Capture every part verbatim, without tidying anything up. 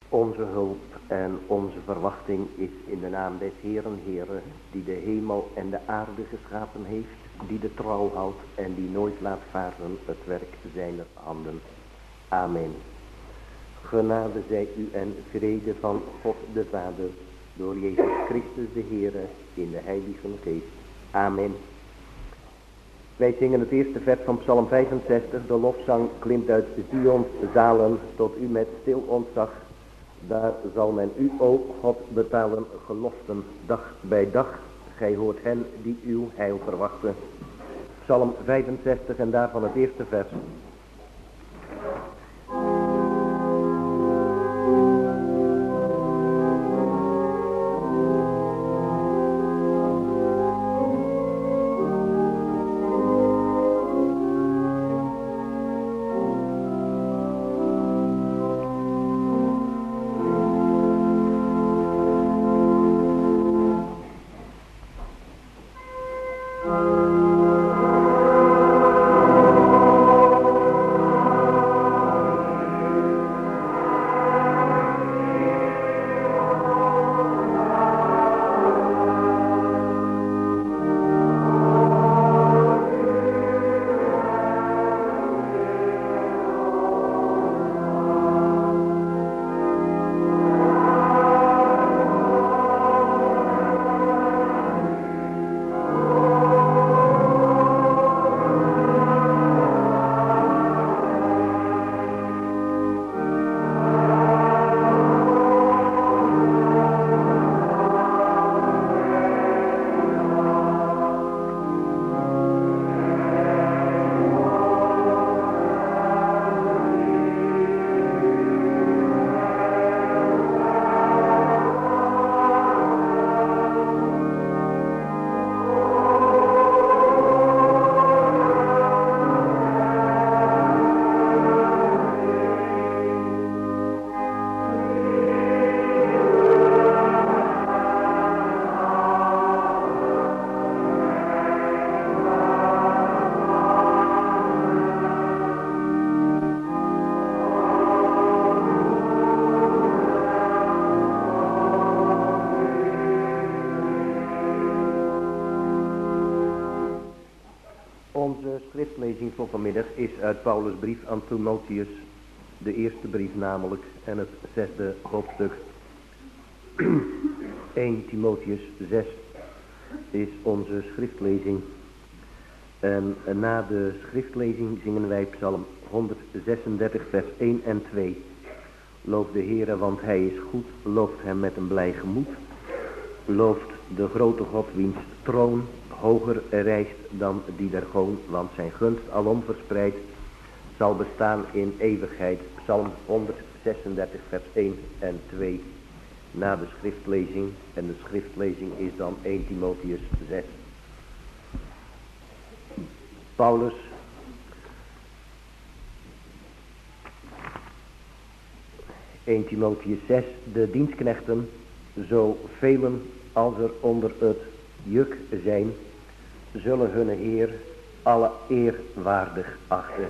Onze hulp en onze verwachting is in de naam des Heeren, Heere, die de hemel en de aarde geschapen heeft, die de trouw houdt en die nooit laat varen het werk zijner handen. Amen. Genade zij u en vrede van God de Vader, door Jezus Christus de Heere, in de Heilige Geest. Amen. Wij zingen het eerste vers van Psalm vijfenzestig. De lofzang klimt uit Zions zalen tot u met stil ontzag. Daar zal men u, o God, betalen geloften dag bij dag. Gij hoort hen die uw heil verwachten. Psalm vijfenzestig en daarvan het eerste vers. Schriftlezing voor vanmiddag is uit Paulus' brief aan Timotheus, de eerste brief namelijk, en het zesde hoofdstuk. eerste Timotheus zes is onze schriftlezing. En na de schriftlezing zingen wij Psalm honderdzesendertig vers één en twee. Loof de Heere, want hij is goed, looft hem met een blij gemoed. Looft de grote God, wiens troon hoger reist dan die der goon, want zijn gunst alom verspreid zal bestaan in eeuwigheid. Psalm honderdzesendertig vers één en twee na de schriftlezing, en de schriftlezing is dan eerste Timotheus zes. Paulus eerste Timotheus zes, de dienstknechten, zo velen als er onder het juk zijn, zullen hun Heer alle eer waardig achten,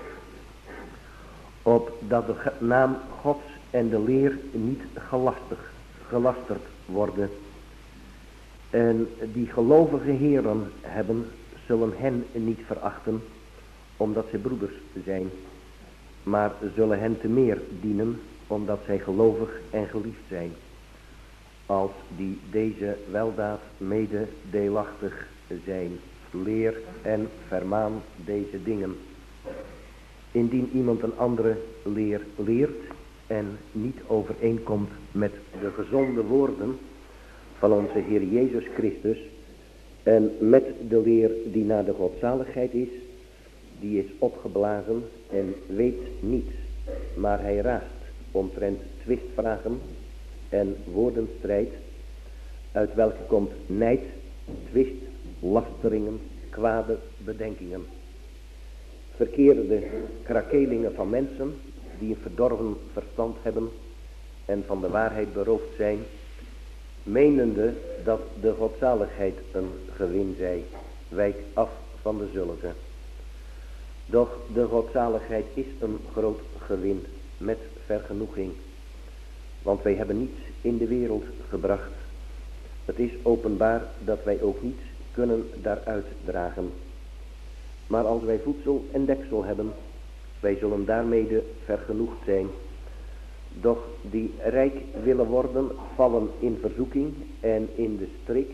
opdat de naam Gods en de leer niet gelastig, gelasterd worden. En die gelovige heren hebben, zullen hen niet verachten, omdat zij broeders zijn, maar zullen hen te meer dienen, omdat zij gelovig en geliefd zijn, als die deze weldaad mede deelachtig zijn. Leer en vermaan deze dingen. Indien iemand een andere leer leert en niet overeenkomt met de gezonde woorden van onze Heer Jezus Christus en met de leer die naar de godzaligheid is, die is opgeblazen en weet niets, maar hij raast omtrent twistvragen en woordenstrijd, uit welke komt nijd, twist, lasteringen, kwade bedenkingen. Verkeerde krakelingen van mensen die een verdorven verstand hebben en van de waarheid beroofd zijn, menende dat de godzaligheid een gewin zij, wijk af van de zulke. Doch de godzaligheid is een groot gewin met vergenoeging. Want wij hebben niets in de wereld gebracht. Het is openbaar dat wij ook niets kunnen daaruit dragen. Maar als wij voedsel en deksel hebben, wij zullen daarmede vergenoegd zijn. Doch die rijk willen worden, vallen in verzoeking en in de strik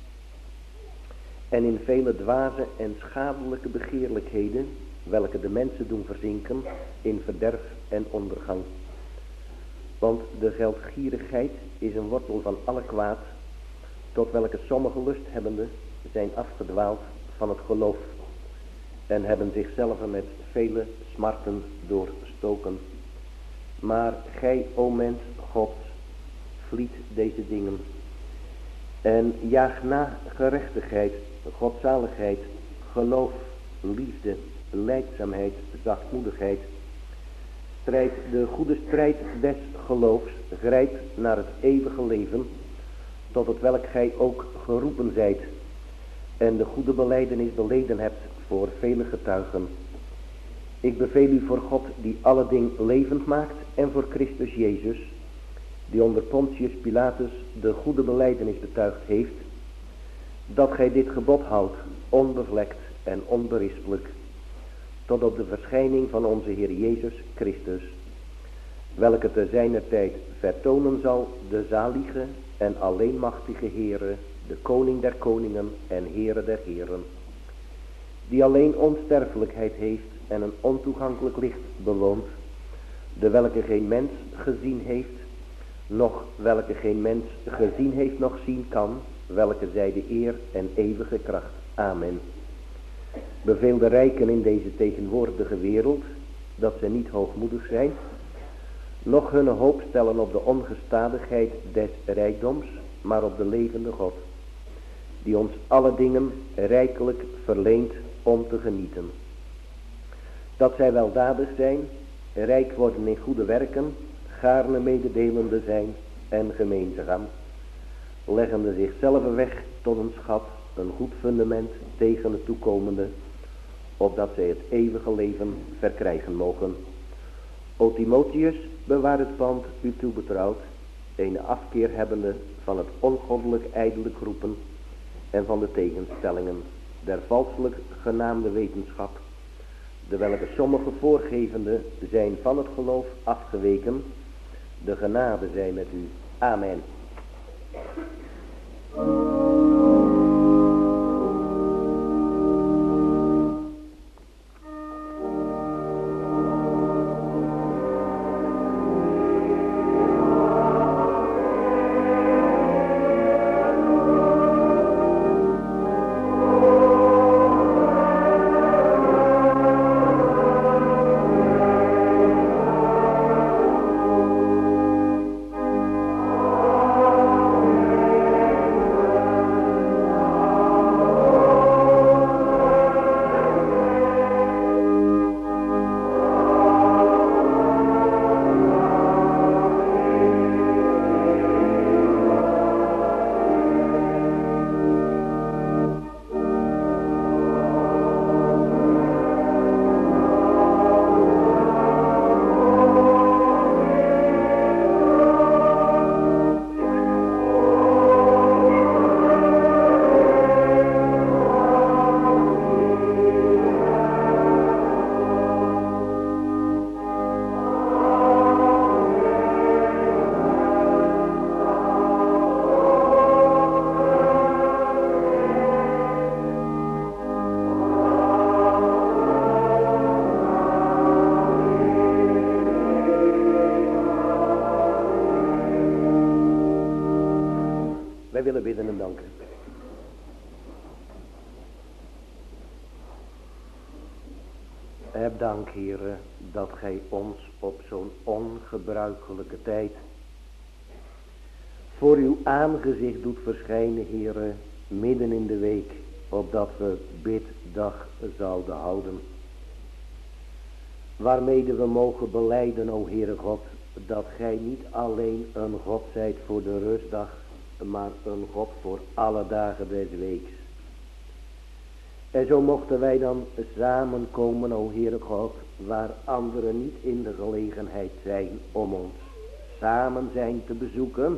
en in vele dwaze en schadelijke begeerlijkheden, welke de mensen doen verzinken in verderf en ondergang. Want de geldgierigheid is een wortel van alle kwaad, tot welke sommige lusthebbenden zijn afgedwaald van het geloof en hebben zichzelf met vele smarten doorstoken. Maar gij, o mens Gods, vliet deze dingen en jaag na gerechtigheid, godzaligheid, geloof, liefde, lijdzaamheid, zachtmoedigheid. Strijd de goede strijd des geloofs, grijp naar het eeuwige leven, tot het welk gij ook geroepen zijt, en de goede belijdenis beleden hebt voor vele getuigen. Ik beveel u voor God die alle dingen levend maakt en voor Christus Jezus, die onder Pontius Pilatus de goede belijdenis betuigd heeft, dat gij dit gebod houdt, onbevlekt en onberispelijk, tot op de verschijning van onze Heer Jezus Christus, welke te zijner tijd vertonen zal de zalige en alleenmachtige Heere, de koning der koningen en Heere der heren, die alleen onsterfelijkheid heeft en een ontoegankelijk licht bewoont, de welke geen mens gezien heeft, noch welke geen mens gezien heeft noch zien kan, welke zij de eer en eeuwige kracht. Amen. Beveel de rijken in deze tegenwoordige wereld, dat ze niet hoogmoedig zijn, noch hun hoop stellen op de ongestadigheid des rijkdoms, maar op de levende God, die ons alle dingen rijkelijk verleent om te genieten. Dat zij weldadig zijn, rijk worden in goede werken, gaarne mededelende zijn en gemeenzaam, leggende zichzelf weg tot een schat, een goed fundament tegen het toekomende, opdat zij het eeuwige leven verkrijgen mogen. O Timotheus, bewaar het pand u toebetrouwd, een afkeer hebbende van het ongoddelijk ijdelijk roepen en van de tegenstellingen der valselijk genaamde wetenschap, de welke sommige voorgevende zijn van het geloof afgeweken. De genade zij met u. Amen. Wij willen bidden en danken. Heb dank, Heere, dat gij ons op zo'n ongebruikelijke tijd voor uw aangezicht doet verschijnen, Heere, midden in de week, opdat we biddag zouden houden. Waarmede we mogen belijden, o Heere God, dat gij niet alleen een God zijt voor de rustdag, maar een God voor alle dagen des weeks. En zo mochten wij dan samenkomen, o Heere God, waar anderen niet in de gelegenheid zijn om ons samen zijn te bezoeken.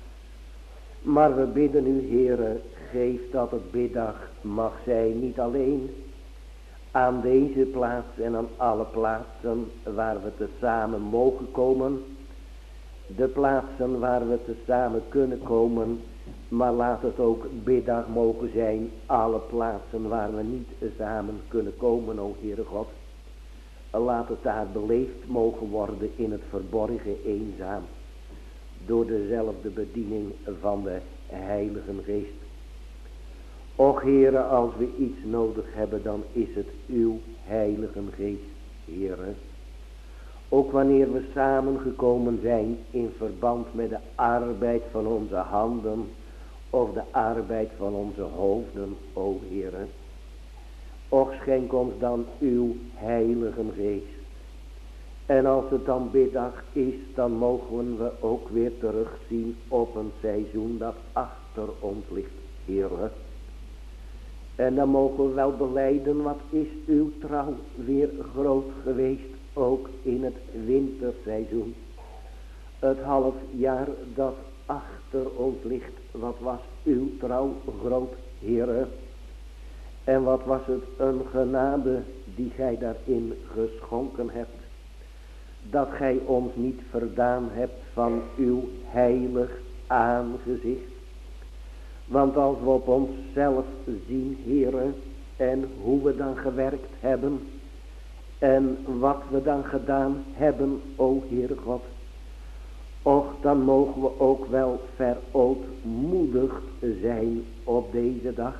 Maar we bidden u, Heere, geef dat het biddag mag zijn, niet alleen aan deze plaats en aan alle plaatsen waar we tezamen mogen komen. De plaatsen waar we tezamen kunnen komen, maar laat het ook biddag mogen zijn, alle plaatsen waar we niet samen kunnen komen, o Heere God. Laat het daar beleefd mogen worden in het verborgen eenzaam, door dezelfde bediening van de Heilige Geest. Och Heere, als we iets nodig hebben, dan is het uw Heilige Geest, Heere. Ook wanneer we samengekomen zijn in verband met de arbeid van onze handen of de arbeid van onze hoofden, o Heere. Och, schenk ons dan uw Heilige Geest. En als het dan biddag is, dan mogen we ook weer terugzien op een seizoen dat achter ons ligt, Heere. En dan mogen we wel belijden, wat is uw trouw weer groot geweest, ook in het winterseizoen. Het half jaar dat achter ons ligt, wat was uw trouw groot, Heere. En wat was het een genade die gij daarin geschonken hebt. Dat gij ons niet verdaan hebt van uw heilig aangezicht. Want als we op onszelf zien, Heere, en hoe we dan gewerkt hebben, en wat we dan gedaan hebben, o Heere God, och, dan mogen we ook wel verootmoedigd zijn op deze dag.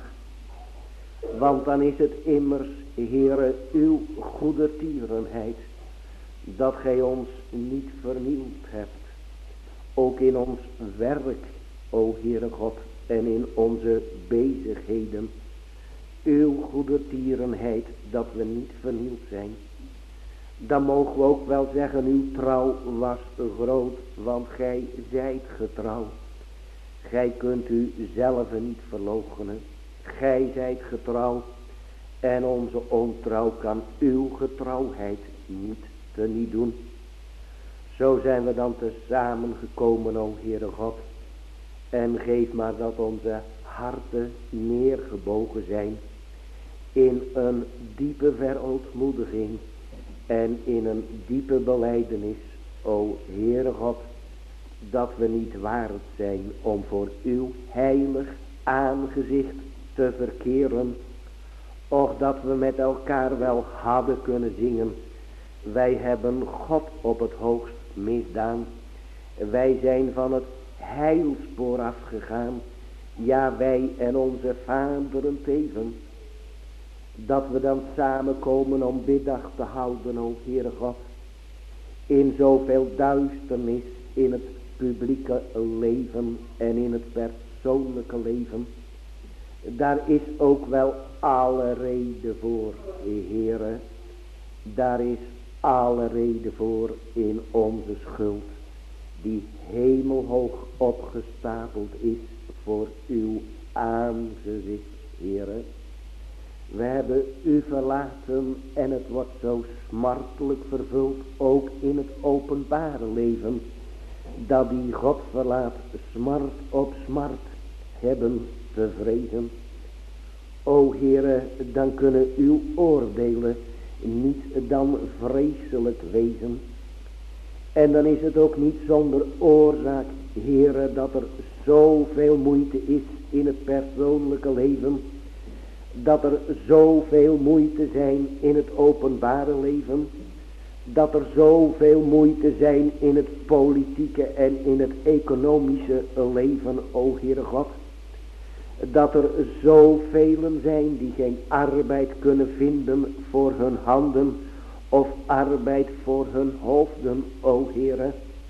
Want dan is het immers, Heere, uw goedertierenheid, dat gij ons niet vernield hebt. Ook in ons werk, o Heere God, en in onze bezigheden. Uw goedertierenheid, dat we niet vernield zijn. Dan mogen we ook wel zeggen, uw trouw was groot, want gij zijt getrouw. Gij kunt u zelf niet verloochenen. Gij zijt getrouw en onze ontrouw kan uw getrouwheid niet teniet doen. Zo zijn we dan tezamen gekomen, o Heere God. En geef maar dat onze harten neergebogen zijn in een diepe verootmoediging en in een diepe belijdenis, o Heere God, dat we niet waard zijn om voor uw heilig aangezicht te verkeren. Och, dat we met elkaar wel hadden kunnen zingen. Wij hebben God op het hoogst misdaan. Wij zijn van het heilspoor afgegaan. Ja, wij en onze vaderen teven. Dat we dan samenkomen om biddag te houden, o Heere God. In zoveel duisternis in het publieke leven en in het persoonlijke leven. Daar is ook wel alle reden voor, Heere. Daar is alle reden voor in onze schuld, die hemelhoog opgestapeld is voor uw aangezicht, Heere. We hebben u verlaten en het wordt zo smartelijk vervuld, ook in het openbare leven, dat die God verlaat smart op smart hebben te vrezen. O Heere, dan kunnen uw oordelen niet dan vreselijk wezen. En dan is het ook niet zonder oorzaak, Heere, dat er zoveel moeite is in het persoonlijke leven. Dat er zoveel moeite zijn in het openbare leven. Dat er zoveel moeite zijn in het politieke en in het economische leven, o Heere God. Dat er zoveel zijn die geen arbeid kunnen vinden voor hun handen of arbeid voor hun hoofden, o Heere.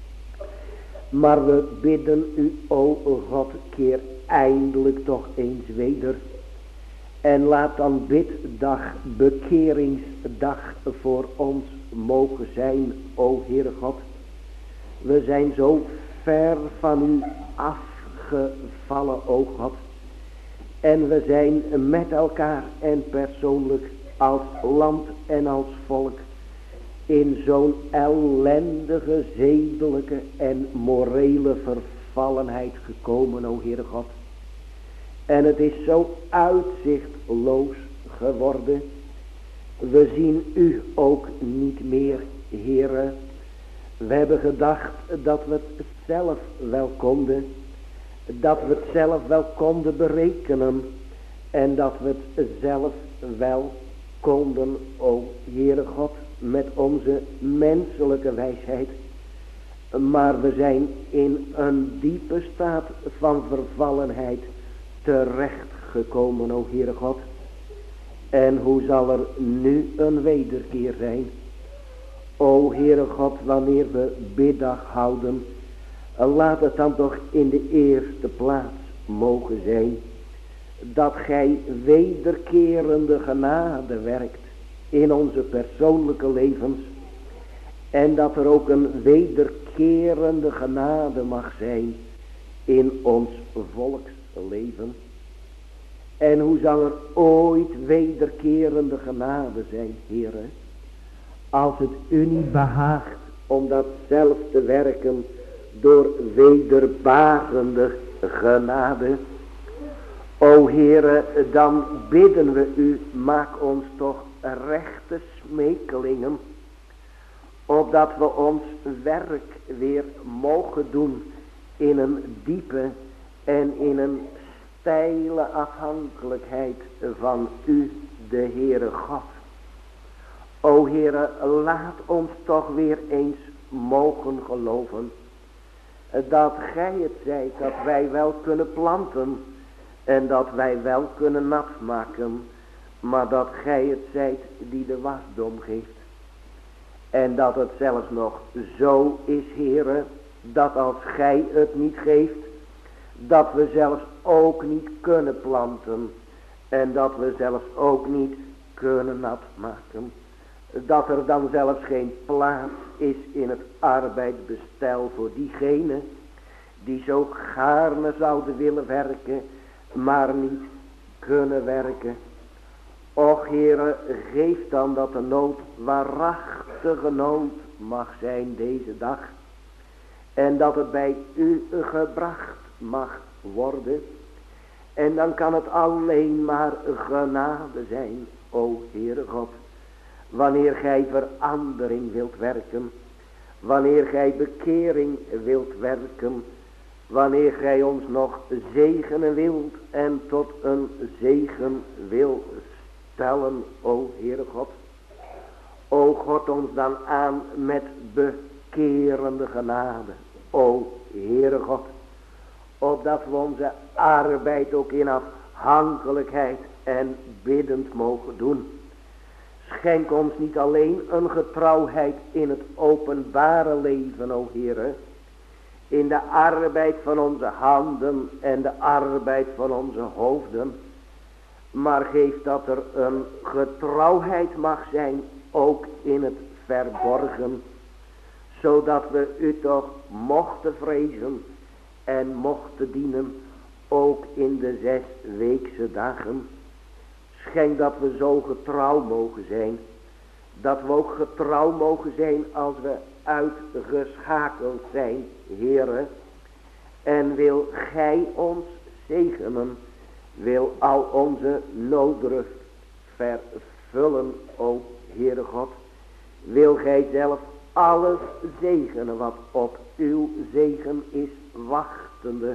Maar we bidden u, o God, keer eindelijk toch eens weder. En laat dan biddag, bekeringsdag voor ons mogen zijn, o Heere God. We zijn zo ver van u afgevallen, o God. En we zijn met elkaar en persoonlijk als land en als volk in zo'n ellendige zedelijke en morele vervallenheid gekomen, o Heere God. En het is zo uitzichtloos geworden. We zien u ook niet meer, Heere. We hebben gedacht dat we het zelf wel konden. Dat we het zelf wel konden berekenen. En dat we het zelf wel konden, o Heere God, met onze menselijke wijsheid. Maar we zijn in een diepe staat van vervallenheid terechtgekomen, o Heere God. En hoe zal er nu een wederkeer zijn? O Heere God, wanneer we biddag houden, laat het dan toch in de eerste plaats mogen zijn dat gij wederkerende genade werkt in onze persoonlijke levens. En dat er ook een wederkerende genade mag zijn in ons volksleven. En hoe zal er ooit wederkerende genade zijn, Heere, als het u niet behaagt om dat zelf te werken door wederbarende genade. O Heere, dan bidden we u, maak ons toch rechte smekelingen, opdat we ons werk weer mogen doen in een diepe en in een steile afhankelijkheid van u, de Heere God. O Heere, laat ons toch weer eens mogen geloven dat gij het zijt, dat wij wel kunnen planten en dat wij wel kunnen nat maken, maar dat gij het zijt die de wasdom geeft. En dat het zelfs nog zo is, Heere, dat als gij het niet geeft, dat we zelfs ook niet kunnen planten en dat we zelfs ook niet kunnen nat maken. Dat er dan zelfs geen plaats is in het arbeidsbestel voor diegenen die zo gaarne zouden willen werken, maar niet kunnen werken. Och Heere, geef dan dat de nood waarachtige nood mag zijn deze dag. En dat het bij u gebracht mag worden. En dan kan het alleen maar genade zijn, o Heere God. Wanneer gij verandering wilt werken. Wanneer gij bekering wilt werken. Wanneer gij ons nog zegenen wilt en tot een zegen wil stellen, o Heere God. O God, ons dan aan met bekerende genade, o Heere God. Opdat we onze arbeid ook in afhankelijkheid en biddend mogen doen. Schenk ons niet alleen een getrouwheid in het openbare leven, o Heere. In de arbeid van onze handen en de arbeid van onze hoofden. Maar geef dat er een getrouwheid mag zijn, ook in het verborgen. Zodat we u toch mochten vrezen en mochten dienen, ook in de zes weekse dagen. Schenk dat we zo getrouw mogen zijn. Dat we ook getrouw mogen zijn als we uitgeschakeld zijn, Heere. En wil gij ons zegenen. Wil al onze nooddruf vervullen, o Heere God. Wil gij zelf alles zegenen wat op uw zegen is wachtende.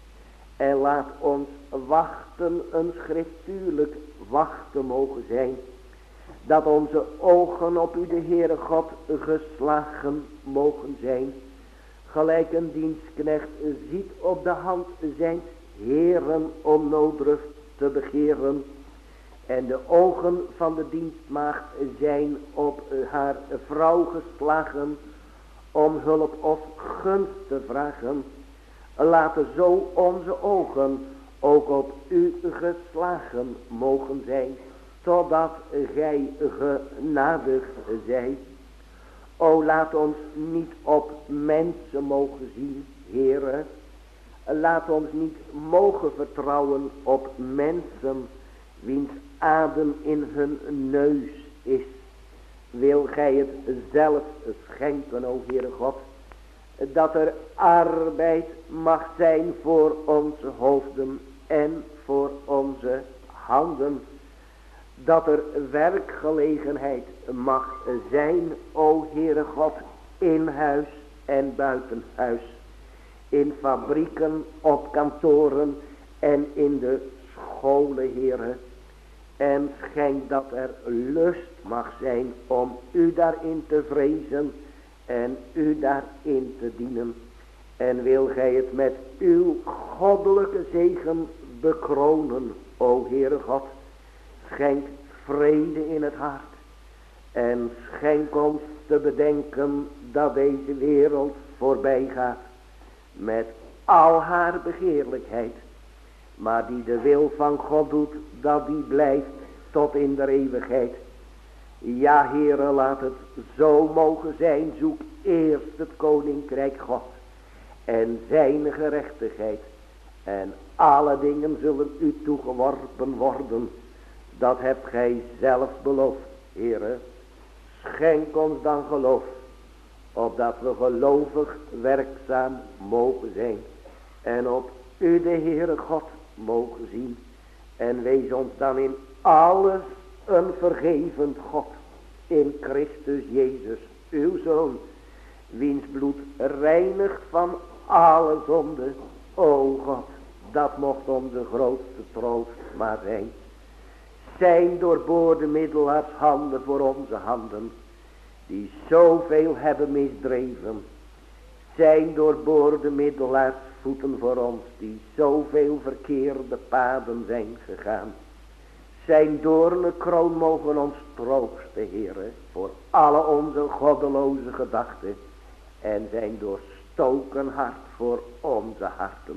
En laat ons wachten een schriftuurlijk wachten mogen zijn. Dat onze ogen op u de Heere God geslagen mogen zijn. Gelijk een dienstknecht ziet op de hand zijn Heeren om nooddruf te begeren. En de ogen van de dienstmaagd zijn op haar vrouw geslagen om hulp of gunst te vragen. Laten zo onze ogen ook op u geslagen mogen zijn, totdat gij genadig zijt. O, laat ons niet op mensen mogen zien, Heere. Laat ons niet mogen vertrouwen op mensen wiens adem in hun neus is. wil gij het zelf schenken, o Heere God, dat er arbeid mag zijn voor onze hoofden en voor onze handen. Dat er werkgelegenheid mag zijn, o Heere God, in huis en buiten huis. In fabrieken, op kantoren en in de scholen, Heere. En schenk dat er lust mag zijn om u daarin te vrezen en u daarin te dienen. En wil gij het met uw goddelijke zegen bekronen, o Heere God. Schenk vrede in het hart. En schenk ons te bedenken dat deze wereld voorbij gaat met al haar begeerlijkheid. Maar die de wil van God doet, dat die blijft tot in de eeuwigheid. Ja, Heere, laat het zo mogen zijn. Zoek eerst het koninkrijk God en zijn gerechtigheid. En alle dingen zullen u toegeworpen worden. Dat hebt gij zelf beloofd, Heere. Schenk ons dan geloof, opdat we gelovig werkzaam mogen zijn. En op u, de Heere God, mogen zien. En wees ons dan in alles een vergevend God. In Christus Jezus, uw Zoon. Wiens bloed reinigt van alle zonde. O God, dat mocht onze grootste troost maar zijn. Zijn doorboorde middelaars handen voor onze handen, die zoveel hebben misdreven. Zijn doorboorde middelaars voeten voor ons, die zoveel verkeerde paden zijn gegaan. Zijn doornenkroon mogen ons troosten, Heere, voor alle onze goddeloze gedachten. En zijn doorstoken hart voor onze harten.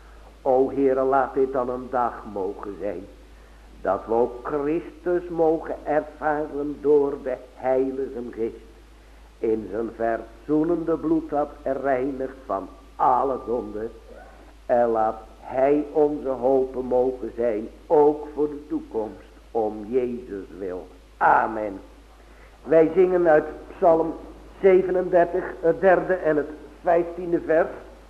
O Heere, laat dit dan een dag mogen zijn, dat we ook Christus mogen ervaren door de Heilige Geest. In zijn verzoenende bloed dat reinigt van alle zonde. En laat hij onze hopen mogen zijn, ook voor de toekomst, om Jezus wil. Amen. Wij zingen uit Psalm zevenendertig, het derde en het vijftiende vers.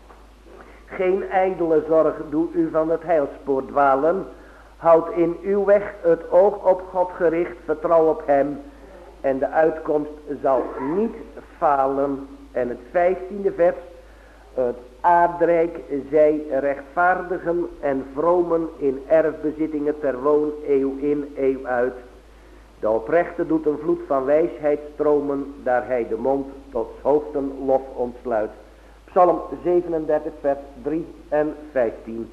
Geen ijdele zorg doe u van het heilspoor dwalen. Houd in uw weg het oog op God gericht, vertrouw op hem. En de uitkomst zal niet falen. En het vijftiende vers. Het aardrijk zij rechtvaardigen en vromen in erfbezittingen ter woon eeuw in eeuw uit. De oprechte doet een vloed van wijsheid stromen, daar hij de mond tot hoofden lof ontsluit. Psalm zevenendertig vers drie en vijftien.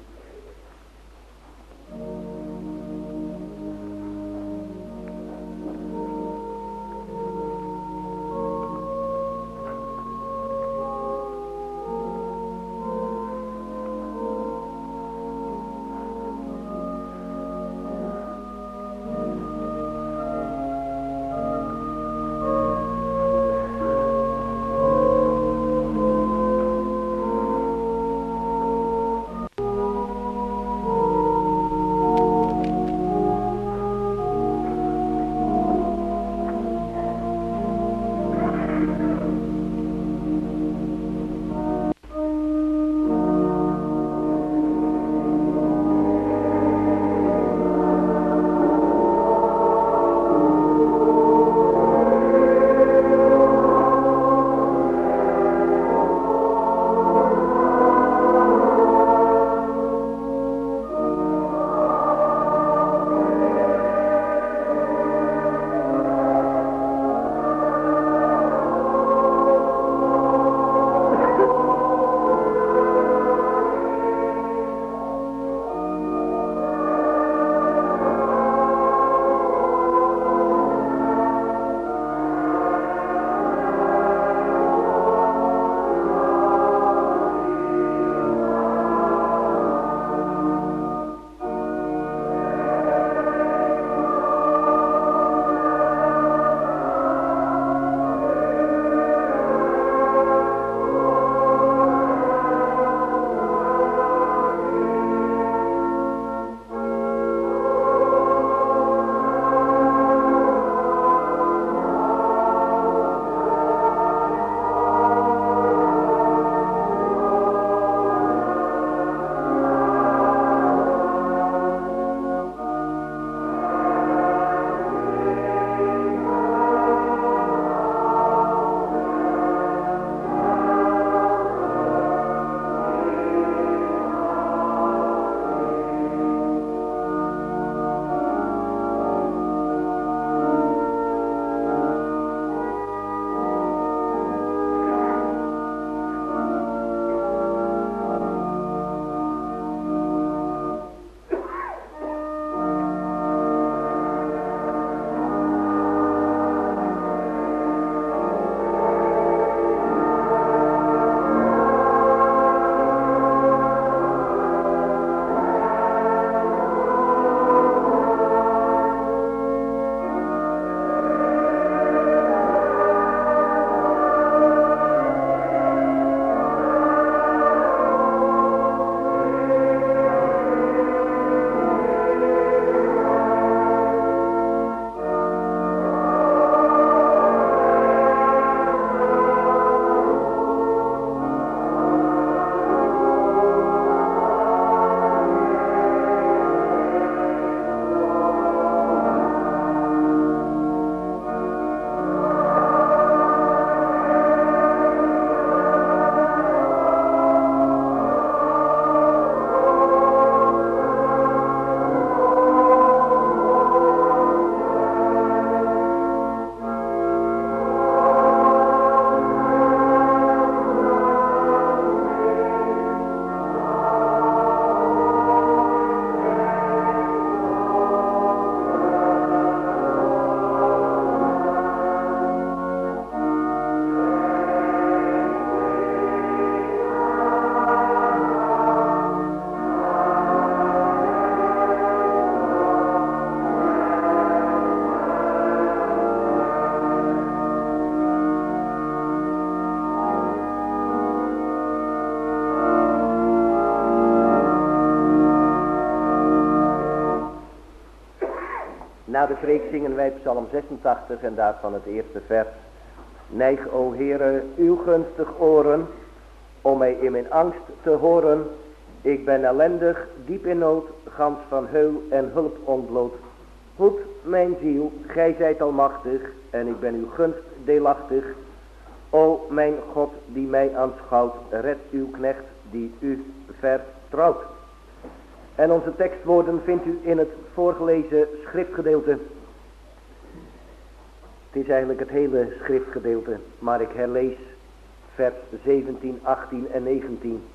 Na de preek zingen wij Psalm zesentachtig en daarvan het eerste vers. Neig, o Heere, uw gunstig oren, om mij in mijn angst te horen. Ik ben ellendig, diep in nood, gans van heul en hulp ontbloot. Hoed mijn ziel, gij zijt almachtig, en ik ben uw gunst deelachtig. O mijn God, die mij aanschouwt, red uw knecht, die u vertrouwt. En onze tekstwoorden vindt u in het voorgelezen schriftgedeelte. Het is eigenlijk het hele schriftgedeelte, maar ik herlees vers zeventien, achttien en negentien.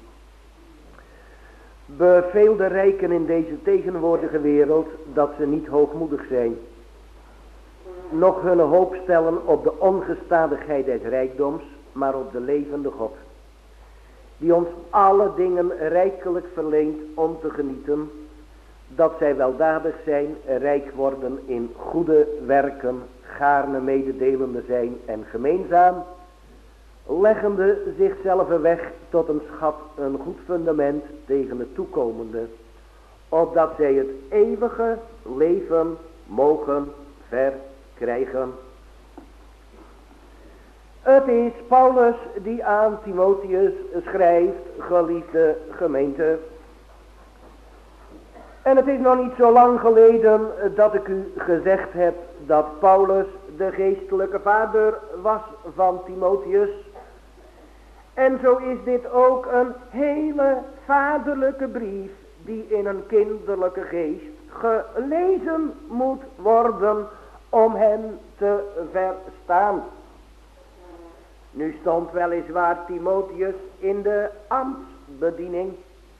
Beveel de rijken in deze tegenwoordige wereld dat ze niet hoogmoedig zijn, noch hun hoop stellen op de ongestadigheid des rijkdoms, maar op de levende God, die ons alle dingen rijkelijk verleent om te genieten, dat zij weldadig zijn, rijk worden in goede werken, gaarne mededelende zijn en gemeenzaam, leggende zichzelf weg tot een schat, een goed fundament tegen het toekomende, opdat zij het eeuwige leven mogen verkrijgen. Het is Paulus die aan Timotheus schrijft, geliefde gemeente. En het is nog niet zo lang geleden dat ik u gezegd heb dat Paulus de geestelijke vader was van Timotheus. En zo is dit ook een hele vaderlijke brief die in een kinderlijke geest gelezen moet worden om hem te verstaan. Nu stond weliswaar Timotheus in de ambtsbediening,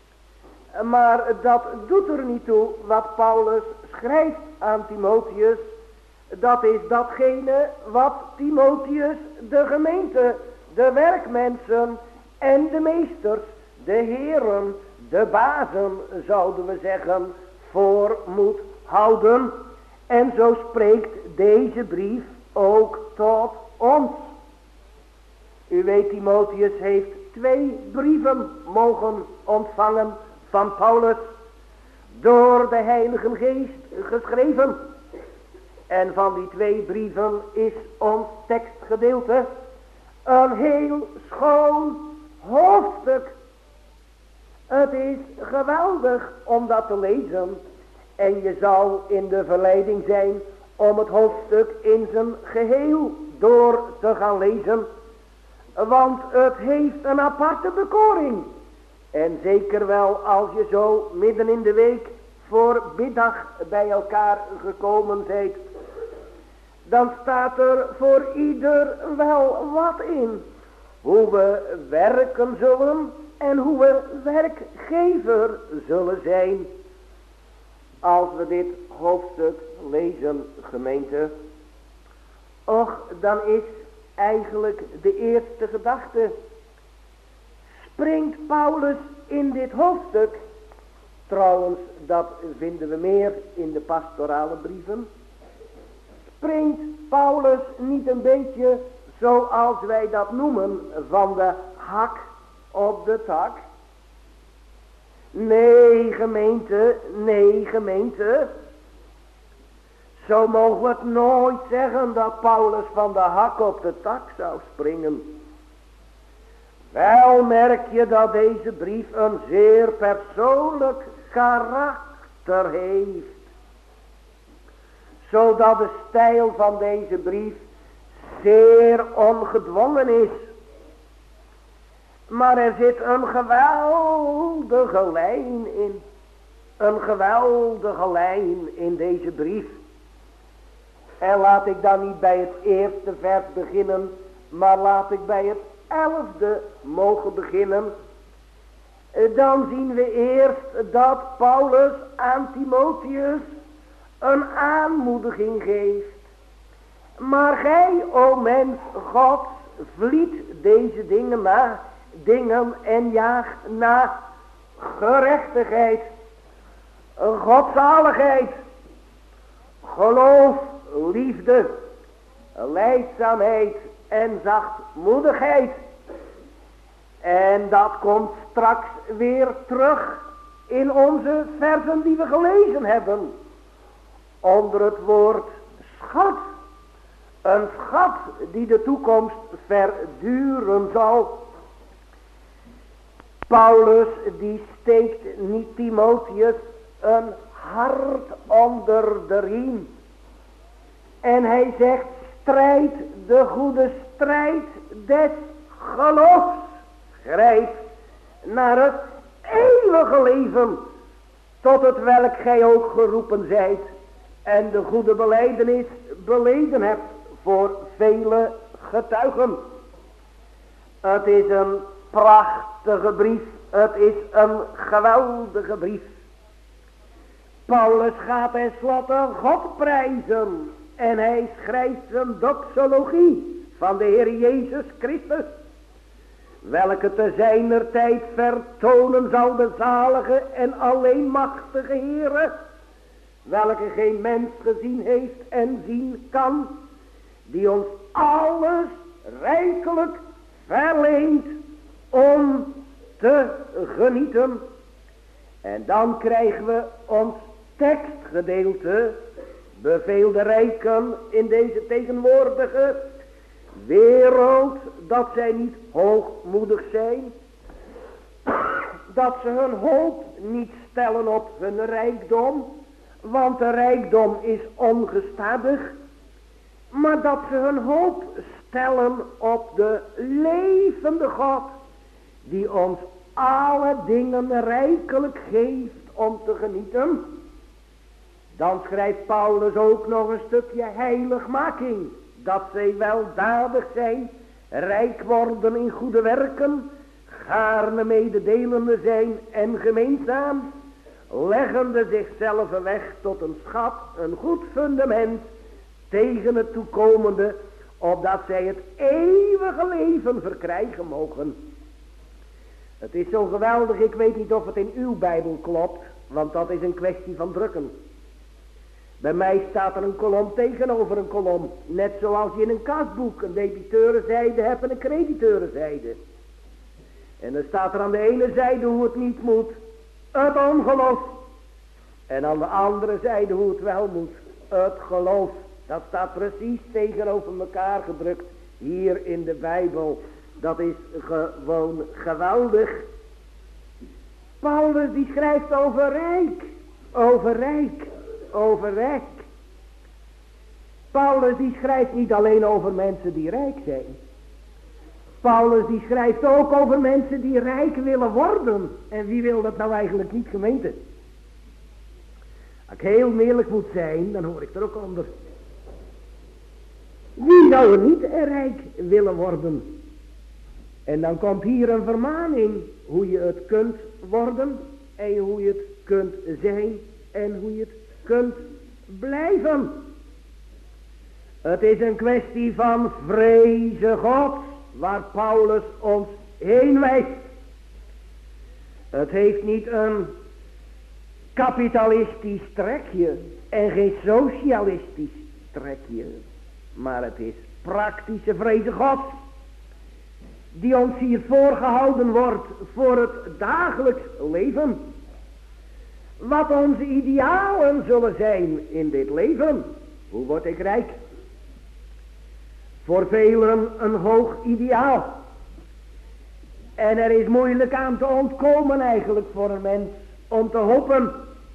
maar dat doet er niet toe wat Paulus schrijft aan Timotheus. Dat is datgene wat Timotheus de gemeente, de werkmensen en de meesters, de heren, de bazen zouden we zeggen, voor moet houden. En zo spreekt deze brief ook tot ons. U weet, Timotheus heeft twee brieven mogen ontvangen van Paulus, door de Heilige Geest geschreven. En van die twee brieven is ons tekstgedeelte een heel schoon hoofdstuk. Het is geweldig om dat te lezen. En je zou in de verleiding zijn om het hoofdstuk in zijn geheel door te gaan lezen. Want het heeft een aparte bekoring. En zeker wel als je zo midden in de week voor middag bij elkaar gekomen bent, dan staat er voor ieder wel wat in. Hoe we werken zullen en hoe we werkgever zullen zijn. Als we dit hoofdstuk lezen, gemeente, och, dan is eigenlijk de eerste gedachte, springt Paulus in dit hoofdstuk, trouwens dat vinden we meer in de pastorale brieven, springt Paulus niet een beetje, zoals wij dat noemen, van de hak op de tak? Nee, gemeente, nee, gemeente. Zo mogen we het nooit zeggen dat Paulus van de hak op de tak zou springen. Wel merk je dat deze brief een zeer persoonlijk karakter heeft. Zodat de stijl van deze brief zeer ongedwongen is. Maar er zit een geweldige lijn in. Een geweldige lijn in deze brief. En laat ik dan niet bij het eerste vers beginnen, maar laat ik bij het elfde mogen beginnen. Dan zien we eerst dat Paulus aan Timotheus een aanmoediging geeft. Maar gij, o mens Gods, vliet deze dingen na, dingen en jaagt na gerechtigheid, godzaligheid, geloof, liefde, lijdzaamheid en zachtmoedigheid. En dat komt straks weer terug in onze versen die we gelezen hebben. onder het woord schat. Een schat die de toekomst verduren zal. Paulus die steekt niet Timotheus een hart onder de riem. En hij zegt, strijd de goede strijd des geloofs. Grijp naar het eeuwige leven, tot het welk gij ook geroepen zijt. En de goede belijdenis beleden hebt voor vele getuigen. Het is een prachtige brief. Het is een geweldige brief. Paulus gaat tenslotte God prijzen. En hij schrijft zijn doxologie van de Heer Jezus Christus. Welke te zijner tijd vertonen zal de zalige en alleenmachtige Heere. Welke geen mens gezien heeft en zien kan. Die ons alles rijkelijk verleent om te genieten. En dan krijgen we ons tekstgedeelte. Beveel de rijken in deze tegenwoordige wereld dat zij niet hoogmoedig zijn. Dat ze hun hoop niet stellen op hun rijkdom. Want de rijkdom is ongestadig. Maar dat ze hun hoop stellen op de levende God. Die ons alle dingen rijkelijk geeft om te genieten. Dan schrijft Paulus ook nog een stukje heiligmaking. Dat zij weldadig zijn, rijk worden in goede werken, gaarne mededelende zijn en gemeenzaam, leggende zichzelf weg tot een schat, een goed fundament tegen het toekomende, opdat zij het eeuwige leven verkrijgen mogen. Het is zo geweldig, ik weet niet of het in uw Bijbel klopt, want dat is een kwestie van drukken. Bij mij staat er een kolom tegenover een kolom. Net zoals je in een kasboek een debiteurenzijde hebt en een crediteurenzijde. En dan staat er aan de ene zijde hoe het niet moet. Het ongeloof. En aan de andere zijde hoe het wel moet. Het geloof. Dat staat precies tegenover elkaar gedrukt. Hier in de Bijbel. Dat is gewoon geweldig. Paulus die schrijft over rijk. Over rijk. Over rijk. Paulus die schrijft niet alleen over mensen die rijk zijn. Paulus die schrijft ook over mensen die rijk willen worden. En wie wil dat nou eigenlijk niet, gemeente? Als ik heel eerlijk moet zijn, dan hoor ik er ook onder. Wie zou er niet rijk willen worden? En dan komt hier een vermaning hoe je het kunt worden en hoe je het kunt zijn en hoe je het kunt blijven. Het is een kwestie van vrezen God, waar Paulus ons heen wijst. Het heeft niet een kapitalistisch trekje en geen socialistisch trekje, maar het is praktische vrezen God, die ons hier voorgehouden wordt voor het dagelijks leven. Wat onze idealen zullen zijn in dit leven. Hoe word ik rijk? Voor velen een hoog ideaal. En er is moeilijk aan te ontkomen eigenlijk voor een mens. Om te hopen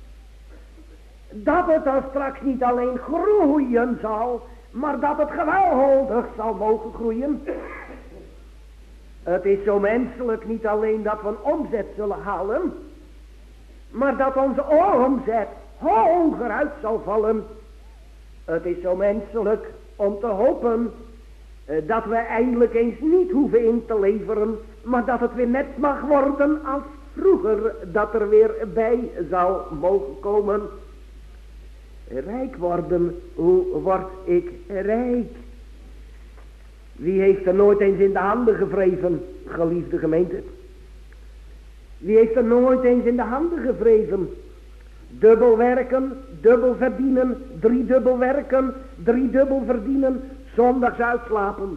dat het dan straks niet alleen groeien zal, maar dat het geweldig zal mogen groeien. Het is zo menselijk niet alleen dat we een omzet zullen halen, maar dat onze omzet hoger uit zal vallen. Het is zo menselijk om te hopen eh, dat we eindelijk eens niet hoeven in te leveren, maar dat het weer net mag worden als vroeger, dat er weer bij zal mogen komen. Rijk worden, hoe word ik rijk? Wie heeft er nooit eens in de handen gewreven, geliefde gemeente? Wie heeft er nooit eens in de handen gewreven? Dubbel werken, dubbel verdienen, driedubbel werken, driedubbel verdienen, zondags uitslapen.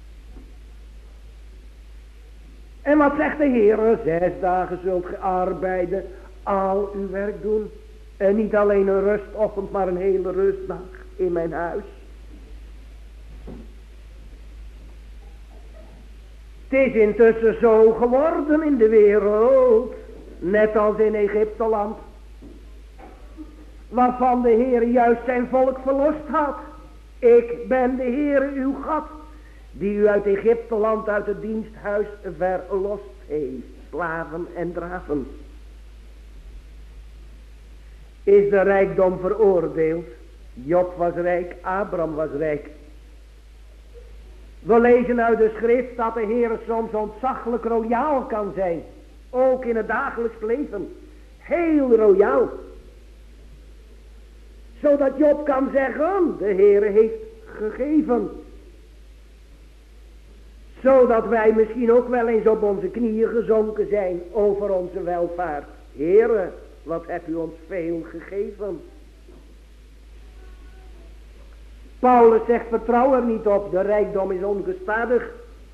En wat zegt de Heer? Zes dagen zult ge arbeiden, al uw werk doen. En niet alleen een rustochtend, maar een hele rustdag in mijn huis. Het is intussen zo geworden in de wereld, net als in Egypteland, waarvan de Heer juist zijn volk verlost had. Ik ben de Heer uw God, die u uit Egypteland, uit het diensthuis verlost heeft, slaven en draven. Is de rijkdom veroordeeld? Job was rijk, Abraham was rijk. We lezen uit de schrift dat de Heer soms ontzaglijk royaal kan zijn. Ook in het dagelijks leven. Heel royaal. Zodat Job kan zeggen, de Heer heeft gegeven. Zodat wij misschien ook wel eens op onze knieën gezonken zijn over onze welvaart. Heere, wat hebt u ons veel gegeven. Paulus zegt, vertrouw er niet op, de rijkdom is ongestadig.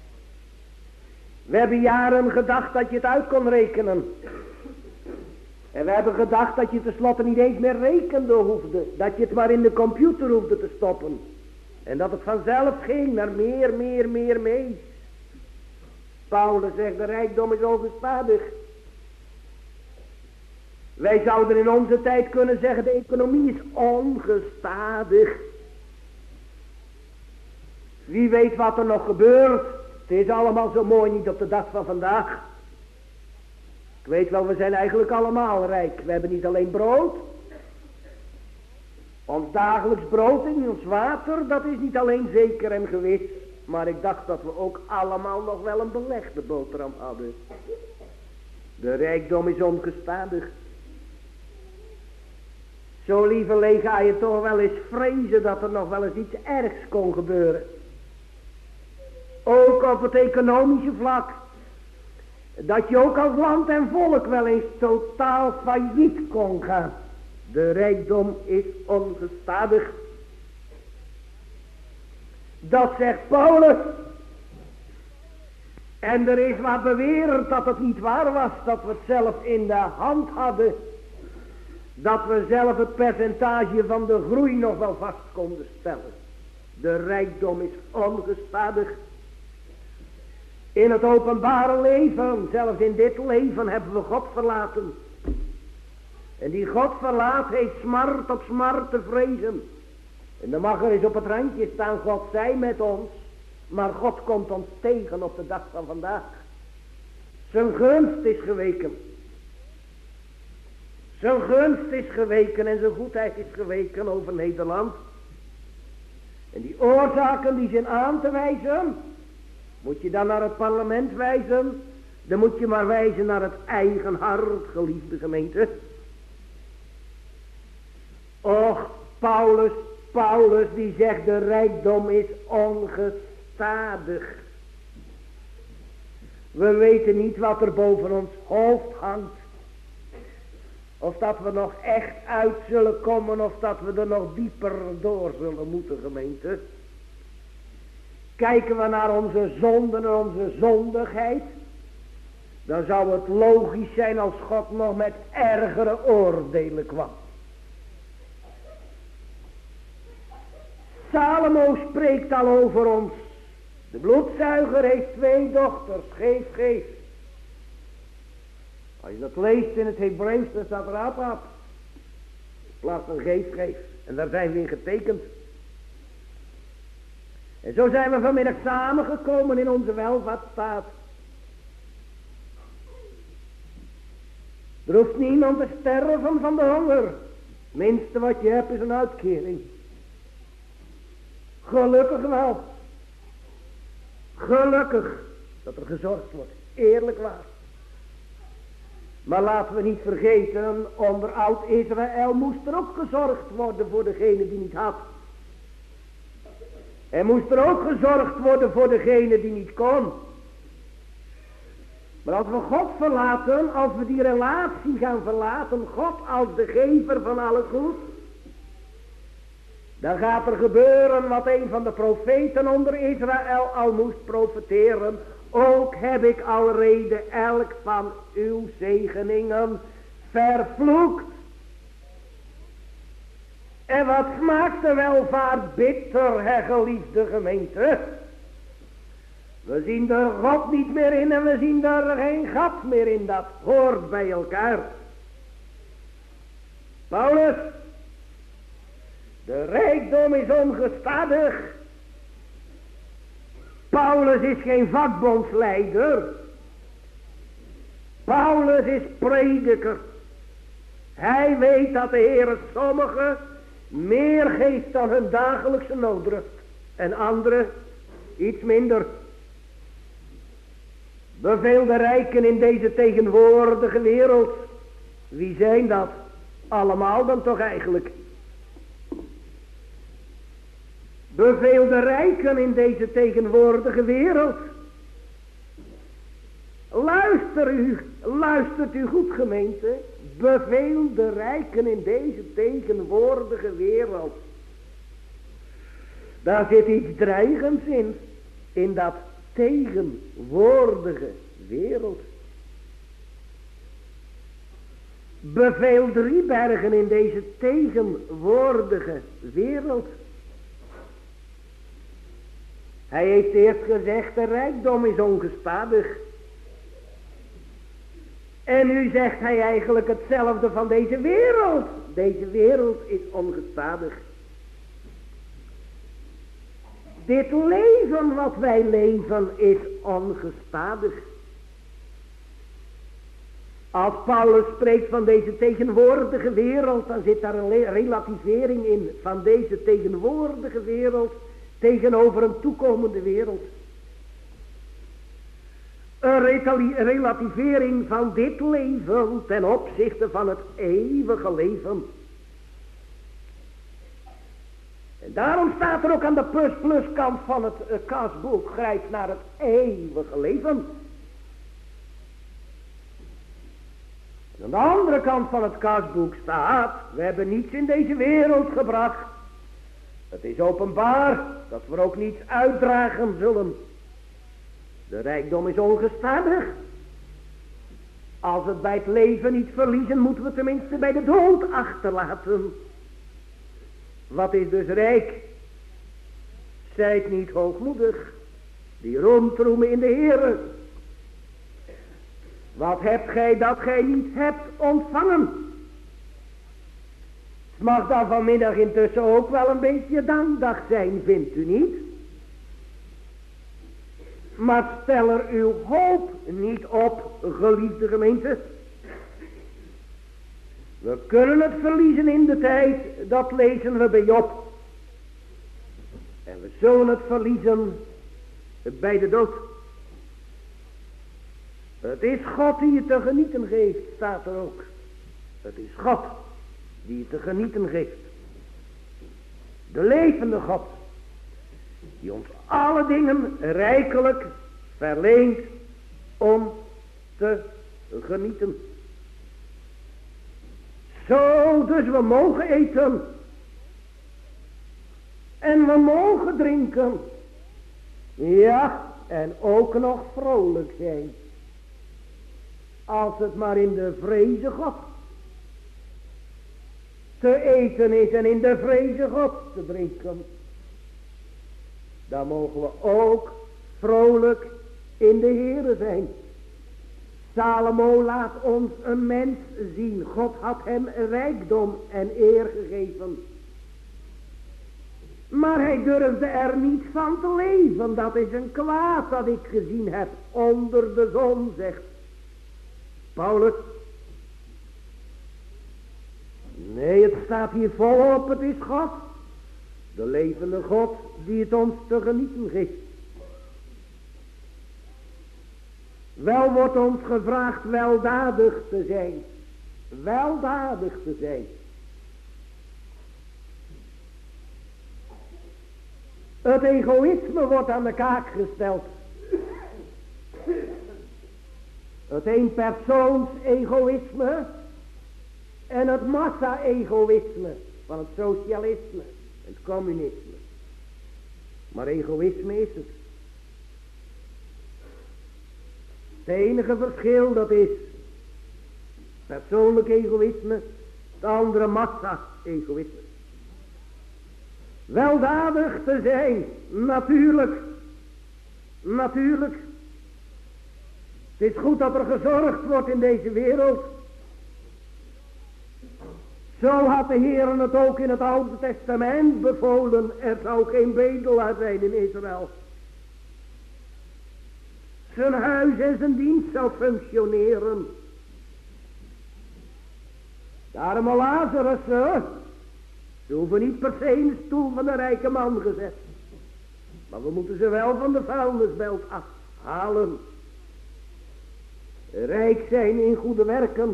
We hebben jaren gedacht dat je het uit kon rekenen. En we hebben gedacht dat je tenslotte niet eens meer rekende hoefde. Dat je het maar in de computer hoefde te stoppen. En dat het vanzelf ging naar meer, meer, meer mee. Paulus zegt, de rijkdom is ongestadig. Wij zouden in onze tijd kunnen zeggen, de economie is ongestadig. Wie weet wat er nog gebeurt. Het is allemaal zo mooi niet op de dag van vandaag. Ik weet wel, we zijn eigenlijk allemaal rijk. We hebben niet alleen brood. Ons dagelijks brood en ons water, dat is niet alleen zeker en gewis. Maar ik dacht dat we ook allemaal nog wel een belegde boterham hadden. De rijkdom is ongestadig. Zo lieverlee ga je toch wel eens vrezen dat er nog wel eens iets ergs kon gebeuren. Ook op het economische vlak. Dat je ook als land en volk wel eens totaal failliet kon gaan. De rijkdom is ongestadig. Dat zegt Paulus. En er is wat beweerd dat het niet waar was. Dat we het zelf in de hand hadden. Dat we zelf het percentage van de groei nog wel vast konden stellen. De rijkdom is ongestadig. In het openbare leven, zelfs in dit leven, hebben we God verlaten. En die God verlaat heeft smart op smart te vrezen. En dan mag er eens op het randje staan, God zij met ons. Maar God komt ons tegen op de dag van vandaag. Zijn gunst is geweken. Zijn gunst is geweken en zijn goedheid is geweken over Nederland. En die oorzaken die zijn aan te wijzen, moet je dan naar het parlement wijzen, dan moet je maar wijzen naar het eigen hart, geliefde gemeente. Och, Paulus, Paulus die zegt de rijkdom is ongestadig. We weten niet wat er boven ons hoofd hangt. Of dat we nog echt uit zullen komen, of dat we er nog dieper door zullen moeten, gemeente. Kijken we naar onze zonden en onze zondigheid, dan zou het logisch zijn als God nog met ergere oordelen kwam. Salomo spreekt al over ons. De bloedzuiger heeft twee dochters, geef, geef. Als je dat leest in het Hebreeuws, dan staat er ap, ap. In plaats van geef, geef. En daar zijn we in getekend. En zo zijn we vanmiddag samengekomen in onze welvaartsstaat. Er hoeft niemand te sterven van de honger. Het minste wat je hebt is een uitkering. Gelukkig wel. Gelukkig dat er gezorgd wordt. Eerlijk waar. Maar laten we niet vergeten, onder oud-Israël moest er ook gezorgd worden voor degene die niet had. En moest er ook gezorgd worden voor degene die niet kon. Maar als we God verlaten, als we die relatie gaan verlaten, God als de gever van alle goed, dan gaat er gebeuren wat een van de profeten onder Israël al moest profeteren. Ook heb ik alrede elk van uw zegeningen vervloekt. En wat smaakt de welvaart bitter, hè, geliefde gemeente. We zien er God niet meer in en we zien er geen gat meer in. Dat hoort bij elkaar. Paulus, de rijkdom is ongestadig. Paulus is geen vakbondsleider. Paulus is prediker. Hij weet dat de Heer sommigen meer geeft dan hun dagelijkse nooddruft. En anderen iets minder. Beveel de rijken in deze tegenwoordige wereld. Wie zijn dat? Allemaal dan toch eigenlijk. Beveel de rijken in deze tegenwoordige wereld. Luister u, luistert u goed gemeente. Beveel de rijken in deze tegenwoordige wereld. Daar zit iets dreigends in. In dat tegenwoordige wereld. Beveel drie bergen in deze tegenwoordige wereld. Hij heeft eerst gezegd, de rijkdom is ongestadig. En nu zegt hij eigenlijk hetzelfde van deze wereld. Deze wereld is ongestadig. Dit leven wat wij leven is ongestadig. Als Paulus spreekt van deze tegenwoordige wereld, dan zit daar een relativering in van deze tegenwoordige wereld tegenover een toekomende wereld. Een relativering van dit leven ten opzichte van het eeuwige leven. En daarom staat er ook aan de plus-plus kant van het uh, kasboek, grijp naar het eeuwige leven. En aan de andere kant van het kasboek staat, we hebben niets in deze wereld gebracht. Het is openbaar dat we ook niets uitdragen zullen. De rijkdom is ongestadig. Als we het bij het leven niet verliezen, moeten we tenminste bij de dood achterlaten. Wat is dus rijk? Zijt niet hoogmoedig, die rondroemen in de Heere. Wat hebt gij dat gij niet hebt ontvangen? Het mag dan vanmiddag intussen ook wel een beetje dankdag zijn, vindt u niet? Maar stel er uw hoop niet op, geliefde gemeente. We kunnen het verliezen in de tijd, dat lezen we bij Job. En we zullen het verliezen bij de dood. Het is God die je te genieten geeft, staat er ook. Het is God die je te genieten geeft. De levende God, die ons alle dingen rijkelijk verleent om te genieten. Zo, dus we mogen eten. En we mogen drinken. Ja, en ook nog vrolijk zijn. Als het maar in de vreze God te eten is en in de vreze God te drinken. Dan mogen we ook vrolijk in de Heere zijn. Salomo laat ons een mens zien. God had hem rijkdom en eer gegeven. Maar hij durfde er niet van te leven. Dat is een kwaad dat ik gezien heb onder de zon, zegt Paulus. Nee, het staat hier volop, het is God. De levende God die het ons te genieten geeft. Wel wordt ons gevraagd weldadig te zijn. Weldadig te zijn. Het egoïsme wordt aan de kaak gesteld. Het eenpersoons-egoïsme en het massa-egoïsme van het socialisme en het communisme. Maar egoïsme is het. Het enige verschil dat is persoonlijk egoïsme, het andere massa-egoïsme. Weldadig te zijn, natuurlijk. Natuurlijk. Het is goed dat er gezorgd wordt in deze wereld. Zo had de Heer het ook in het Oude Testament bevolen. Er zou geen bedelaar zijn in Israël. Zijn huis en zijn dienst zou functioneren. De arme Lazarus, ze hoeven niet per se in de stoel van de rijke man gezet. Maar we moeten ze wel van de vuilnisbelt afhalen. Rijk zijn in goede werken.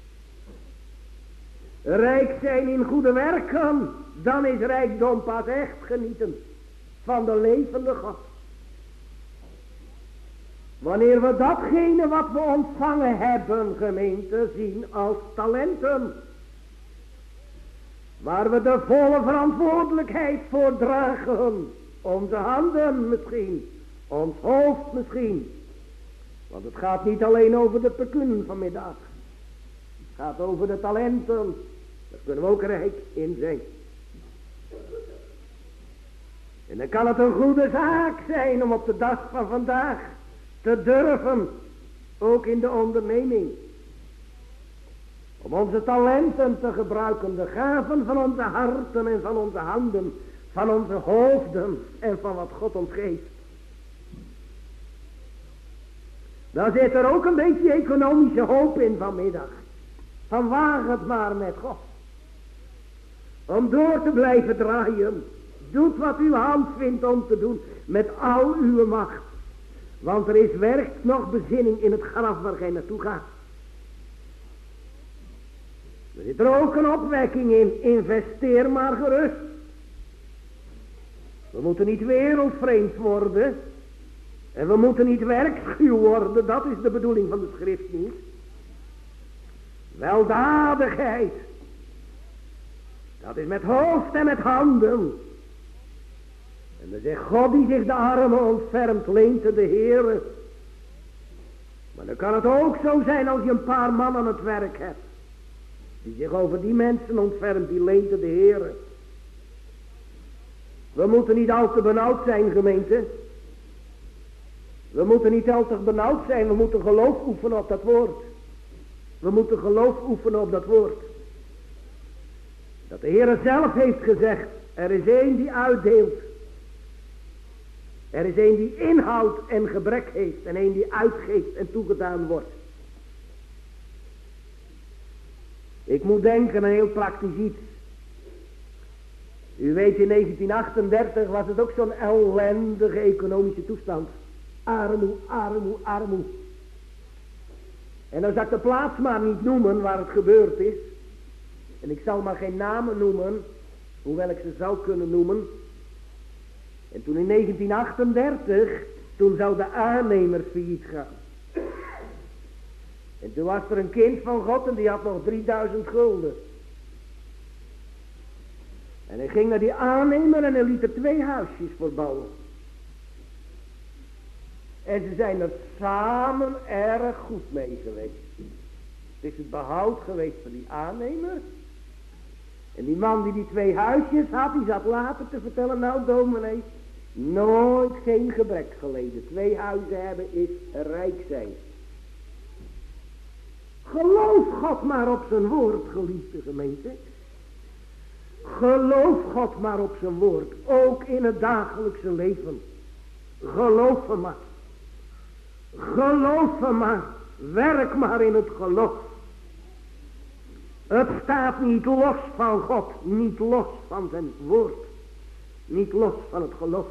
Rijk zijn in goede werken. Dan is rijkdom pas echt genieten van de levende God. Wanneer we datgene wat we ontvangen hebben, gemeente, zien als talenten. Waar we de volle verantwoordelijkheid voor dragen. Onze handen misschien. Ons hoofd misschien. Want het gaat niet alleen over de pekun vanmiddag. Het gaat over de talenten. Daar kunnen we ook rijk in zijn. En dan kan het een goede zaak zijn om op de dag van vandaag te durven. Ook in de onderneming. Om onze talenten te gebruiken. De gaven van onze harten en van onze handen. Van onze hoofden en van wat God ons geeft. Dan zit er ook een beetje economische hoop in vanmiddag. Van waag het maar met God. Om door te blijven draaien. Doet wat uw hand vindt om te doen. Met al uw macht. Want er is werkt nog bezinning in het graf waar gij naartoe gaat. Er zit er ook een opwekking in. Investeer maar gerust. We moeten niet wereldvreemd worden. En we moeten niet werkschuw worden. Dat is de bedoeling van de schrift niet. Weldadigheid. Dat is met hoofd en met handen. En dan zegt God die zich de armen ontfermt, leent de Heere. Maar dan kan het ook zo zijn als je een paar man aan het werk hebt. Die zich over die mensen ontfermt, die leent de Heere. We moeten niet al te benauwd zijn, gemeente. We moeten niet al te benauwd zijn, we moeten geloof oefenen op dat woord. We moeten geloof oefenen op dat woord. Dat de Heer zelf heeft gezegd, er is één die uitdeelt. Er is één die inhoud en gebrek heeft en één die uitgeeft en toegedaan wordt. Ik moet denken aan een heel praktisch iets. U weet, in negentien achtendertig was het ook zo'n ellendige economische toestand. Armoe, armoe, armoe. En dan zal ik de plaats maar niet noemen waar het gebeurd is. En ik zal maar geen namen noemen, hoewel ik ze zou kunnen noemen. En toen in negentien achtendertig, toen zou de aannemer failliet gaan. En toen was er een kind van God en die had nog drieduizend gulden. En hij ging naar die aannemer en hij liet er twee huisjes voor bouwen. En ze zijn er samen erg goed mee geweest. Het is het behoud geweest van die aannemer. En die man die die twee huisjes had, die zat later te vertellen, nou dominee, nooit geen gebrek geleden. Twee huizen hebben is rijk zijn. Geloof God maar op zijn woord, geliefde gemeente. Geloof God maar op zijn woord, ook in het dagelijkse leven. Geloof hem maar. Geloof hem maar. Werk maar in het geloof. Het staat niet los van God, niet los van zijn woord, niet los van het geloof.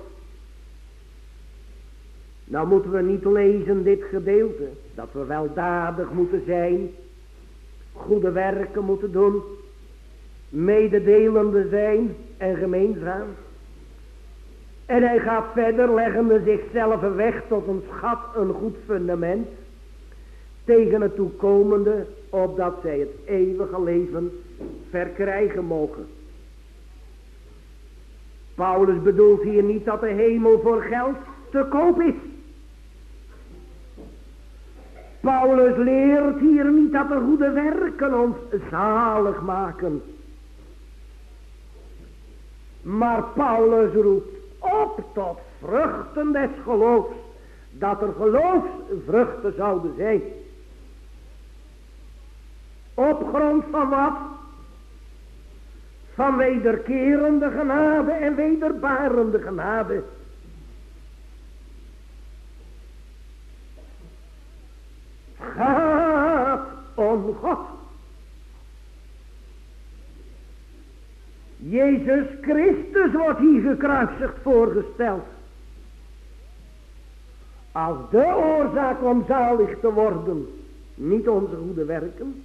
Nou moeten we niet lezen dit gedeelte, dat we weldadig moeten zijn, goede werken moeten doen, mededelende zijn en gemeenzaam. En hij gaat verder, leggende zichzelf weg tot een schat, een goed fundament, tegen het toekomende, opdat zij het eeuwige leven verkrijgen mogen. Paulus bedoelt hier niet dat de hemel voor geld te koop is. Paulus leert hier niet dat de goede werken ons zalig maken. Maar Paulus roept op tot vruchten des geloofs. Dat er geloofsvruchten zouden zijn. Op grond van wat? Van wederkerende genade en wederbarende genade. Gaat om God. Jezus Christus wordt hier gekruisigd voorgesteld. Als de oorzaak om zalig te worden. Niet onze goede werken.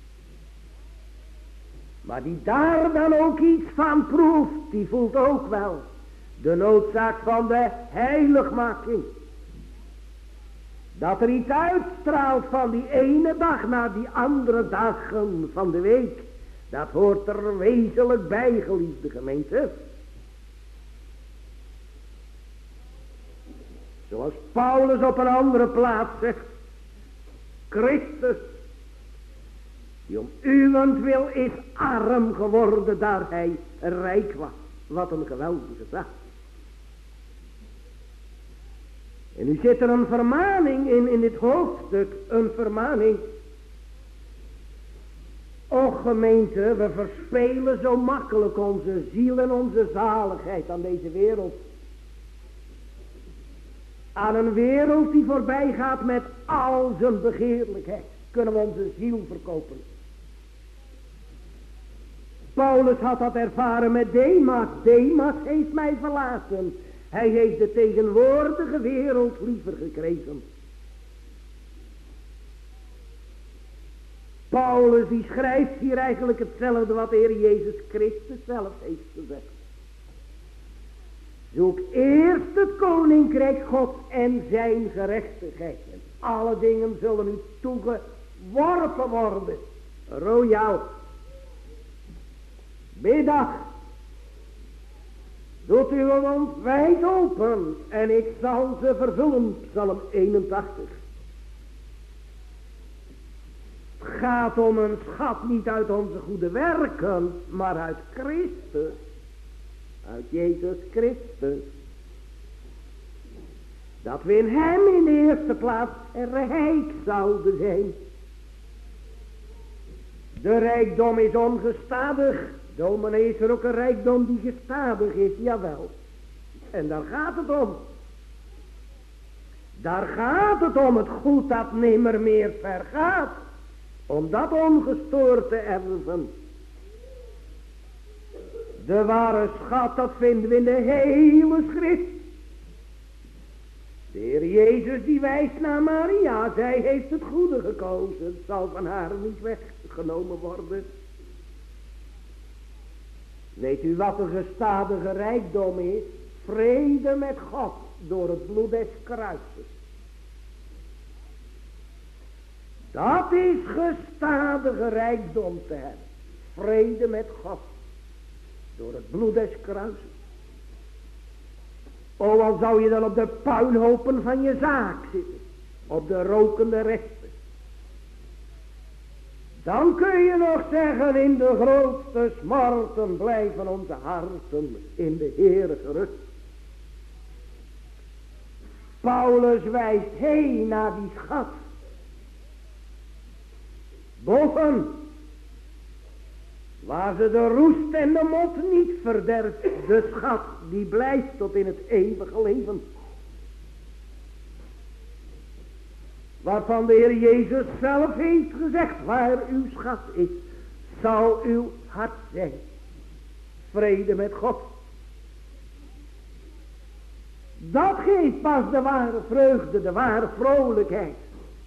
Maar die daar dan ook iets van proeft. Die voelt ook wel de noodzaak van de heiligmaking. Dat er iets uitstraalt van die ene dag naar die andere dagen van de week. Dat hoort er wezenlijk bij, geliefde gemeente. Zoals Paulus op een andere plaats zegt. Christus, die om uwentwil is arm geworden, daar hij rijk was. Wat een geweldige zaak. En nu zit er een vermaning in, in dit hoofdstuk, een vermaning. Och gemeente, we verspelen zo makkelijk onze ziel en onze zaligheid aan deze wereld. Aan een wereld die voorbij gaat met al zijn begeerlijkheid. Kunnen we onze ziel verkopen. Paulus had dat ervaren met Demas. Demas heeft mij verlaten. Hij heeft de tegenwoordige wereld liever gekregen. Paulus die schrijft hier eigenlijk hetzelfde wat de Heer Jezus Christus zelf heeft gezegd. Zoek eerst het koninkrijk Gods en zijn gerechtigheid. En alle dingen zullen u toegeworpen worden. Royaal. Middag. Doet uw mond wijd open en ik zal ze vervullen. Psalm eenentachtig. Het gaat om een schat niet uit onze goede werken, maar uit Christus. Uit Jezus Christus. Dat we in hem in de eerste plaats rijk zouden zijn. De rijkdom is ongestadig. Dominee, is er ook een rijkdom die gestadig is? Jawel. En daar gaat het om. Daar gaat het om, het goed dat nimmer meer vergaat. Om dat ongestoord te erven. De ware schat, dat vinden we in de hele schrift. De Heer Jezus die wijst naar Maria. Zij heeft het goede gekozen. Het zal van haar niet weggenomen worden. Weet u wat een gestadige rijkdom is? Vrede met God door het bloed des kruises. Dat is gestadige rijkdom te hebben. Vrede met God door het bloed des kruises. O, al zou je dan op de puinhopen van je zaak zitten. Op de rokende rechten. Dan kun je nog zeggen, in de grootste smarten blijven onze harten in de Heere gerust. Paulus wijst heen naar die schat. Boven. Waar ze de roest en de mot niet verderft. De schat die blijft tot in het eeuwige leven. Waarvan de Heer Jezus zelf heeft gezegd. Waar uw schat is, zal uw hart zijn. Vrede met God. Dat geeft pas de ware vreugde, de ware vrolijkheid.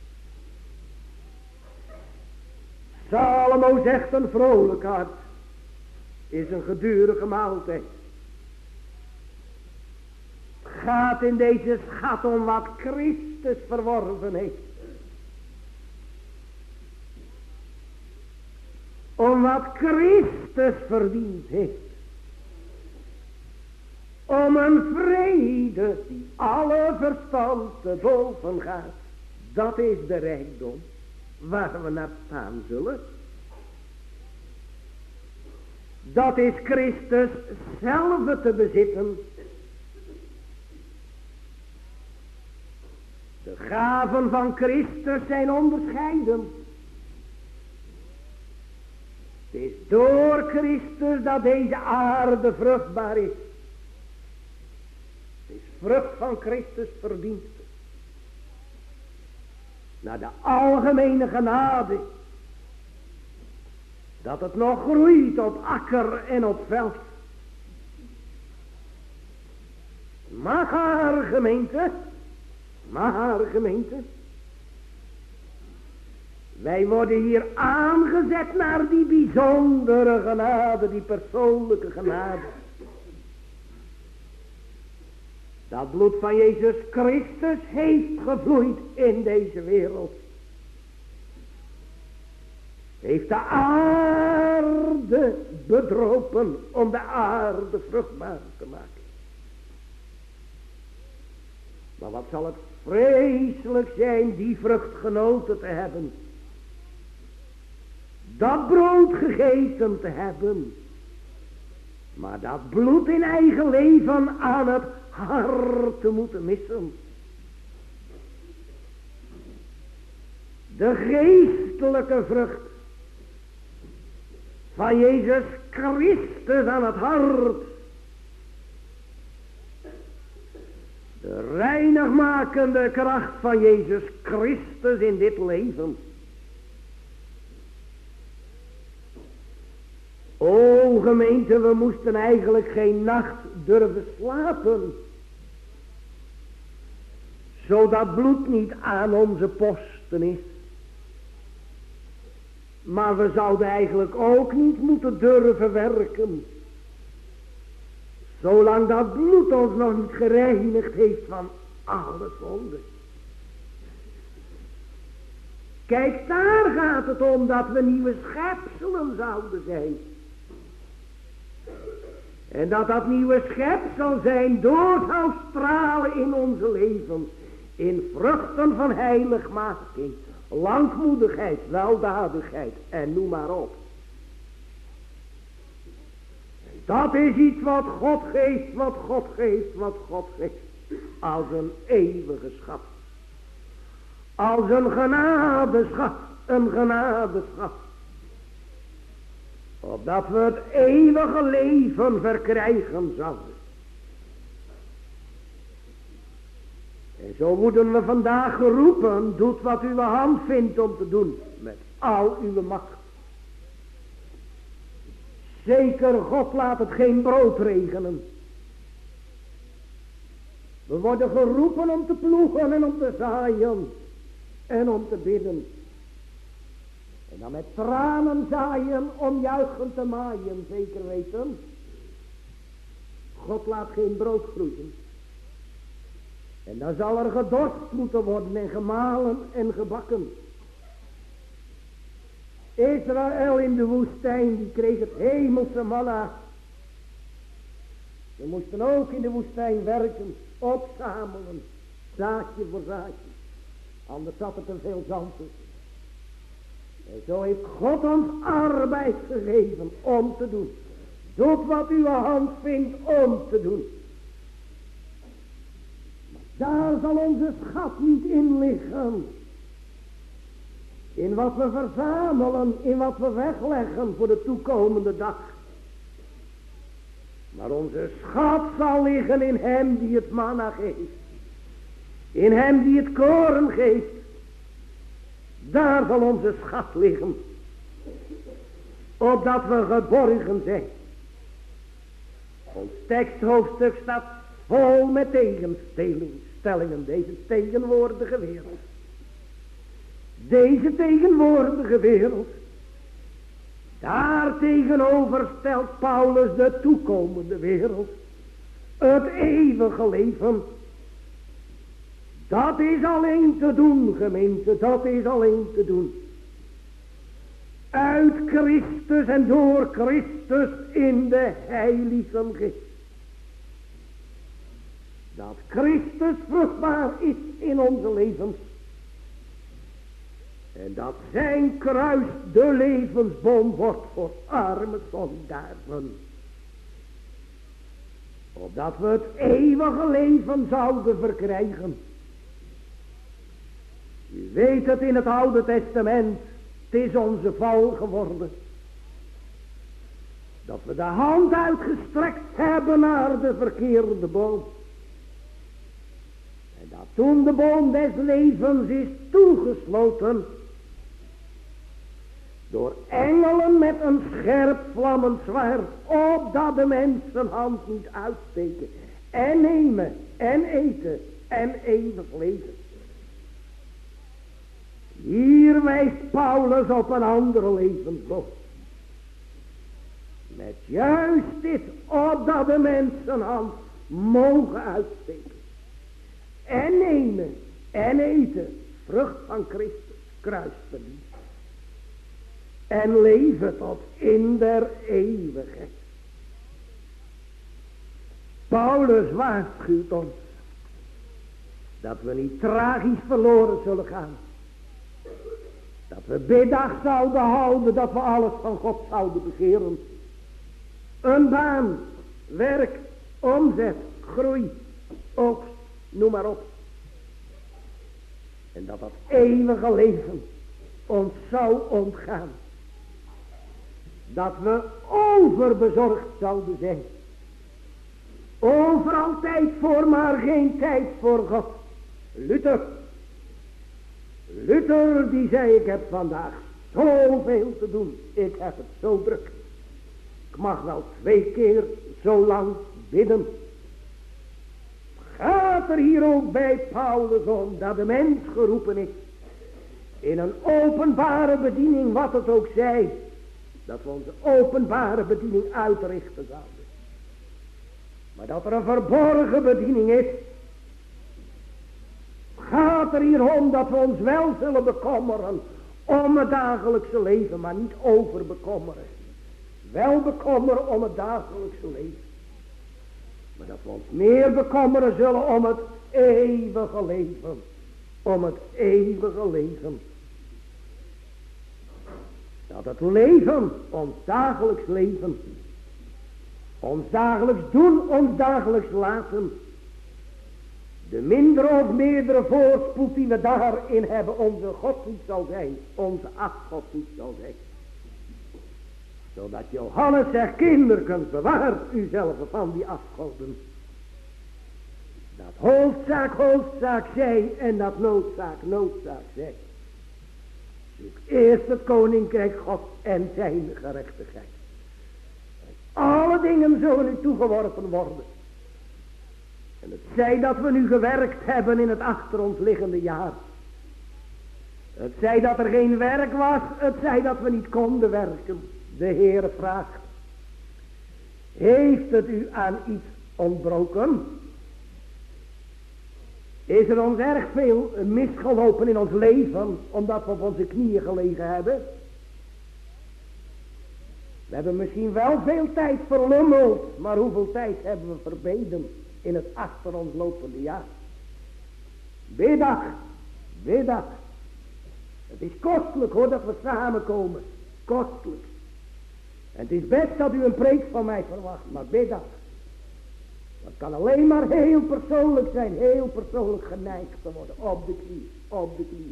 Salomo zegt, een vrolijk hart is een gedurige maaltijd. Het gaat in deze schat om wat Christus verworven heeft. Om wat Christus verdiend heeft. Om een vrede die alle verstand te boven gaat. Dat is de rijkdom waar we naar staan zullen. Dat is Christus zelf te bezitten. De gaven van Christus zijn onderscheiden. Het is door Christus dat deze aarde vruchtbaar is. Het is vrucht van Christus verdienste. Naar de algemene genade. Dat het nog groeit op akker en op veld. Mag haar gemeente. Mag haar gemeente. Wij worden hier aangezet naar die bijzondere genade. Die persoonlijke genade. Dat bloed van Jezus Christus heeft gevloeid in deze wereld. Heeft de aarde bedropen om de aarde vruchtbaar te maken. Maar wat zal het vreselijk zijn die vrucht genoten te hebben. Dat brood gegeten te hebben. Maar dat bloed in eigen leven aan het hart te moeten missen. De geestelijke vrucht van Jezus Christus aan het hart. De reinigmakende kracht van Jezus Christus in dit leven. O gemeente, we moesten eigenlijk geen nacht durven slapen. Zodat bloed niet aan onze posten is. Maar we zouden eigenlijk ook niet moeten durven werken. Zolang dat bloed ons nog niet gereinigd heeft van alle zonde. Kijk, daar gaat het om dat we nieuwe schepselen zouden zijn. En dat dat nieuwe schepsel zijn door zou stralen in onze leven. In vruchten van heiligmaking, langmoedigheid, weldadigheid en noem maar op. Dat is iets wat God geeft, wat God geeft, wat God geeft. Als een eeuwige schat. Als een genadeschat, een genadeschat. Opdat we het eeuwige leven verkrijgen zouden. En zo worden we vandaag geroepen, doet wat uw hand vindt om te doen, met al uw macht. Zeker, God laat het geen brood regenen. We worden geroepen om te ploegen en om te zaaien en om te bidden. En dan met tranen zaaien om juichend te maaien, zeker weten. God laat geen brood groeien. En dan zal er gedorst moeten worden en gemalen en gebakken. Israël in de woestijn, die kreeg het hemelse manna. We moesten ook in de woestijn werken, opzamelen, zaadje voor zaadje. Anders zat er te veel zand tussen. En zo heeft God ons arbeid gegeven om te doen. Doet wat uw hand vindt om te doen. Daar zal onze schat niet in liggen. In wat we verzamelen, in wat we wegleggen voor de toekomende dag. Maar onze schat zal liggen in hem die het manna geeft. In hem die het koren geeft. Daar zal onze schat liggen. Opdat we geborgen zijn. Ons teksthoofdstuk staat vol met tegenstellingen. Deze tegenwoordige wereld. Deze tegenwoordige wereld. Daar tegenover stelt Paulus de toekomende wereld. Het eeuwige leven. Dat is alleen te doen, gemeente. Dat is alleen te doen. Uit Christus en door Christus in de Heilige Geest. Dat Christus vruchtbaar is in onze levens. En dat zijn kruis de levensboom wordt voor arme zondaarden. Opdat we het eeuwige leven zouden verkrijgen. U weet het in het Oude Testament. Het is onze val geworden. Dat we de hand uitgestrekt hebben naar de verkeerde boom. En dat toen de boom des levens is toegesloten. Door engelen met een scherp vlammend zwaard. Opdat de mensen hand niet uitsteken. En nemen en eten en eeuwig leven. Hier wijst Paulus op een andere levensboom. Met juist dit, opdat de mensen hand mogen uitsteken. En nemen en eten, vrucht van Christus, kruisverdienst. En leven tot in der eeuwigheid. Paulus waarschuwt ons dat we niet tragisch verloren zullen gaan. Dat we biddag zouden houden, dat we alles van God zouden begeren. Een baan, werk, omzet, groei, oogst, noem maar op. En dat dat eeuwige leven ons zou ontgaan. Dat we overbezorgd zouden zijn. Overal tijd voor, maar geen tijd voor God. Luther. Luther die zei, ik heb vandaag zoveel te doen. Ik heb het zo druk. Ik mag wel twee keer zo lang bidden. Gaat er hier ook bij Paulus om dat de mens geroepen is. In een openbare bediening, wat het ook zij. Dat we onze openbare bediening uitrichten zouden. Maar dat er een verborgen bediening is. Gaat er hier om dat we ons wel zullen bekommeren. Om het dagelijkse leven, maar niet over bekommeren. Wel bekommeren om het dagelijkse leven. Maar dat we ons meer bekommeren zullen om het eeuwige leven. Om het eeuwige leven. Dat het leven, ons dagelijks leven. Ons dagelijks doen, ons dagelijks laten. De mindere of meerdere voorspoed die we daarin hebben, onze God niet zal zijn. Onze afgod niet zal zijn. Zodat Johannes zegt, kinderkens, bewaar uzelf van die afgoden. Dat hoofdzaak hoofdzaak zij en dat noodzaak noodzaak zij. Zoek eerst het koninkrijk God en zijn gerechtigheid. En alle dingen zullen u toegeworpen worden. En het zij dat we nu gewerkt hebben in het achter ons liggende jaar. Het zij dat er geen werk was, het zij dat we niet konden werken. De Heere vraagt. Heeft het u aan iets ontbroken? Is er ons erg veel misgelopen in ons leven, omdat we op onze knieën gelegen hebben? We hebben misschien wel veel tijd verlummeld, maar hoeveel tijd hebben we verbeden in het achter ons lopende jaar? Biddag, biddag. Het is kostelijk hoor dat we samenkomen, kostelijk. En het is best dat u een preek van mij verwacht, maar biddag. Dat kan alleen maar heel persoonlijk zijn, heel persoonlijk geneigd te worden, op de knie, op de knie.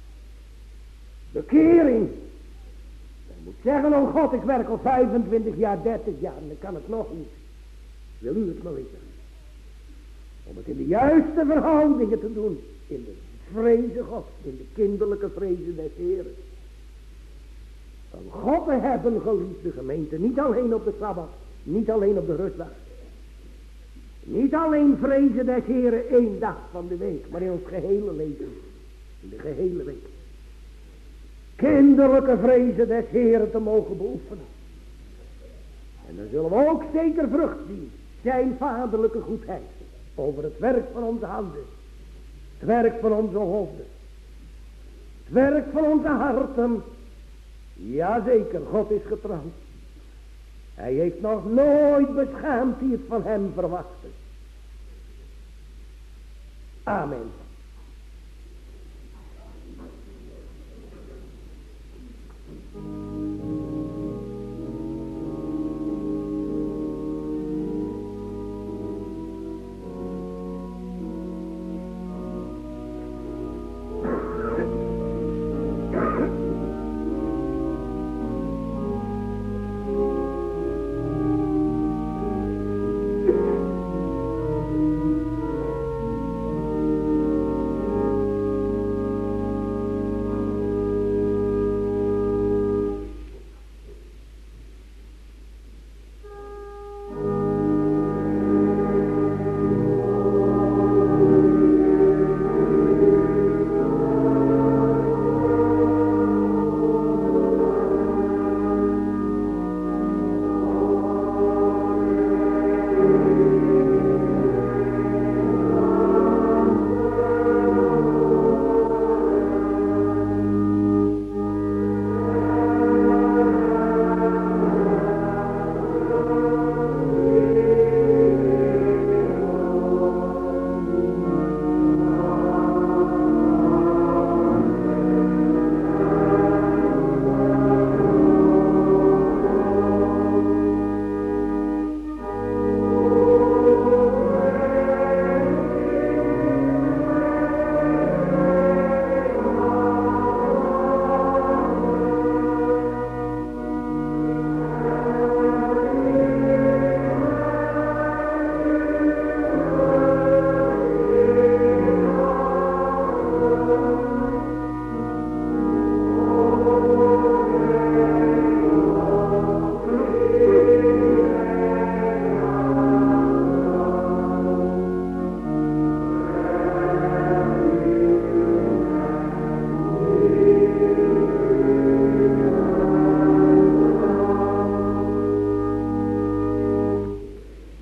Bekering. Je moet zeggen, oh God, ik werk al vijfentwintig jaar, dertig jaar en dan kan het nog niet. Wil u het maar leren? Om het in de juiste verhoudingen te doen, in de vreze God, in de kinderlijke vreze des Heeren. Van God te hebben, geliefde gemeente, niet alleen op de Sabbat, niet alleen op de rustdag. Niet alleen vrezen des Heeren één dag van de week, maar in ons gehele leven. In de gehele week. Kinderlijke vrezen des Heeren te mogen beoefenen. En dan zullen we ook zeker vrucht zien. Zijn vaderlijke goedheid. Over het werk van onze handen. Het werk van onze hoofden. Het werk van onze harten. Jazeker, God is getrouw. Hij heeft nog nooit beschaamd die het van hem verwachtte. Amen.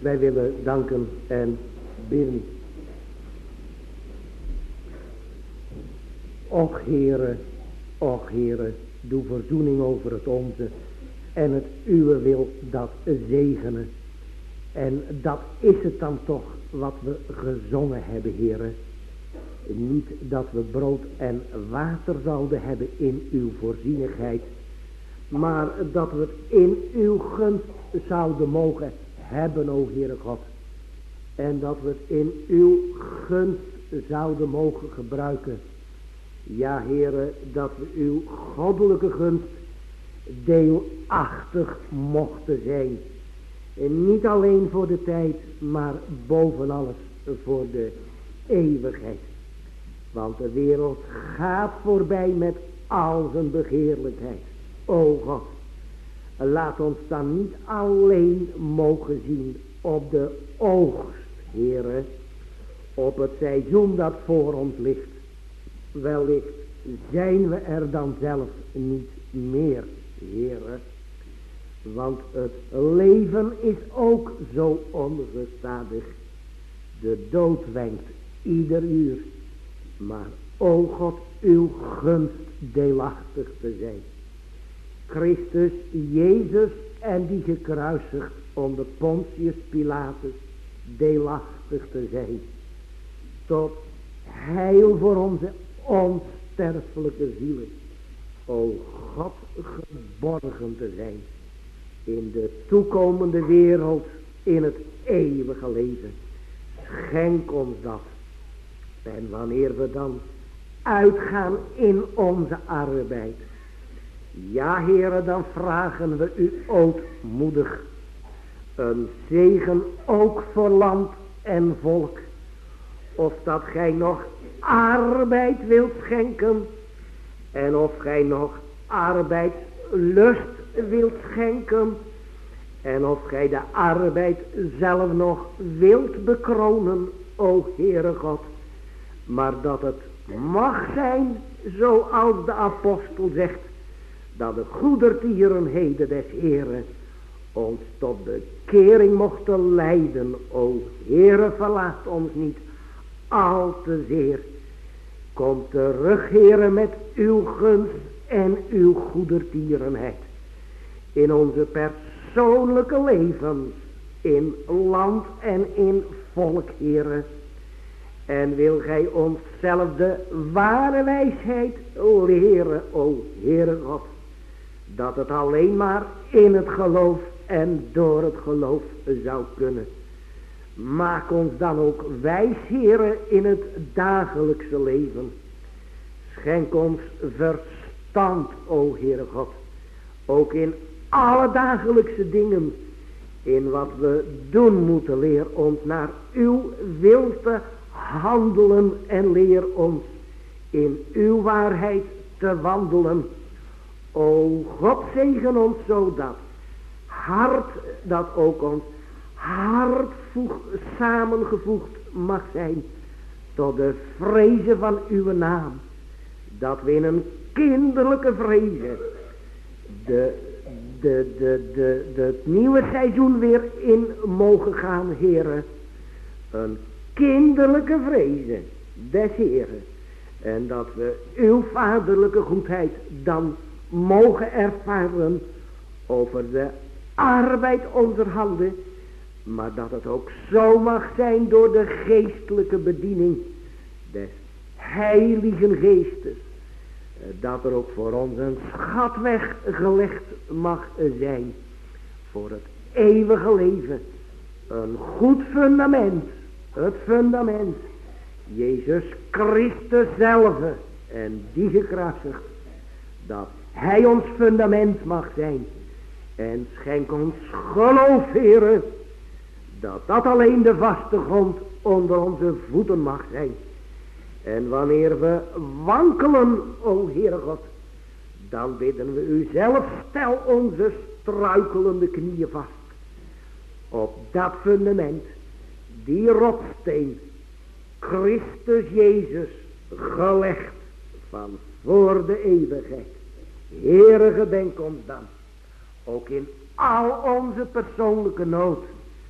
Wij willen danken en bidden. Och Heere, och Heere, doe verzoening over het onze en het uwe wil dat zegenen. En dat is het dan toch wat we gezongen hebben, Heere. Niet dat we brood en water zouden hebben in uw voorzienigheid, maar dat we het in uw gunst zouden mogen hebben, o Heere God. En dat we het in uw gunst zouden mogen gebruiken. Ja, Heere, dat we uw goddelijke gunst deelachtig mochten zijn. En niet alleen voor de tijd, maar boven alles voor de eeuwigheid. Want de wereld gaat voorbij met al zijn begeerlijkheid. O God, laat ons dan niet alleen mogen zien op de oogst, Heere, op het seizoen dat voor ons ligt. Wellicht zijn we er dan zelf niet meer, Heere. Want het leven is ook zo ongestadig. De dood wenkt ieder uur. Maar o God, uw gunst deelachtig te zijn. Christus Jezus en die gekruisigd onder Pontius Pilatus deelachtig te zijn. Tot heil voor onze onsterfelijke zielen. O God, geborgen te zijn. In de toekomende wereld, in het eeuwige leven. Schenk ons dat. En wanneer we dan uitgaan in onze arbeid. Ja, Heere, dan vragen we u ootmoedig. Een zegen ook voor land en volk. Of dat gij nog arbeid wilt schenken. En of gij nog arbeidslust wilt schenken. En of gij de arbeid zelf nog wilt bekronen, o Heere God. Maar dat het mag zijn, zoals de apostel zegt, dat de goedertierenheden des Heeren ons tot bekering mochten leiden. O Heere, verlaat ons niet al te zeer. Kom terug, Heere, met uw gunst en uw goedertierenheid. In onze persoonlijke levens, in land en in volk, Heere. En wil gij ons zelf de ware wijsheid leren, o Heere God. Dat het alleen maar in het geloof en door het geloof zou kunnen. Maak ons dan ook wijs, Heere, in het dagelijkse leven. Schenk ons verstand, o Heere God. Ook in alle dagelijkse dingen. In wat we doen moeten, leer ons naar uw wil te handelen. En leer ons in uw waarheid te wandelen. O God, zegen ons zodat hart, dat ook ons hart voeg, samengevoegd mag zijn tot de vrezen van uw naam. Dat we in een kinderlijke vrezen de, de, de, de, de, het nieuwe seizoen weer in mogen gaan, Heere. Een kinderlijke vrezen des Heeren. En dat we uw vaderlijke goedheid dan mogen ervaren over de arbeid onze handen. Maar dat het ook zo mag zijn door de geestelijke bediening des Heilige Geestes. Dat er ook voor ons een schat weggelegd mag zijn. Voor het eeuwige leven. Een goed fundament. Het fundament. Jezus Christus zelf. En die gekruisigd. Dat hij ons fundament mag zijn. En schenk ons geloof, Heere. Dat dat alleen de vaste grond onder onze voeten mag zijn. En wanneer we wankelen, o Heere God, dan bidden we u zelf, stel onze struikelende knieën vast. Op dat fundament, die rotsteen, Christus Jezus, gelegd van voor de eeuwigheid. Heere, gedenk ons dan, ook in al onze persoonlijke nood,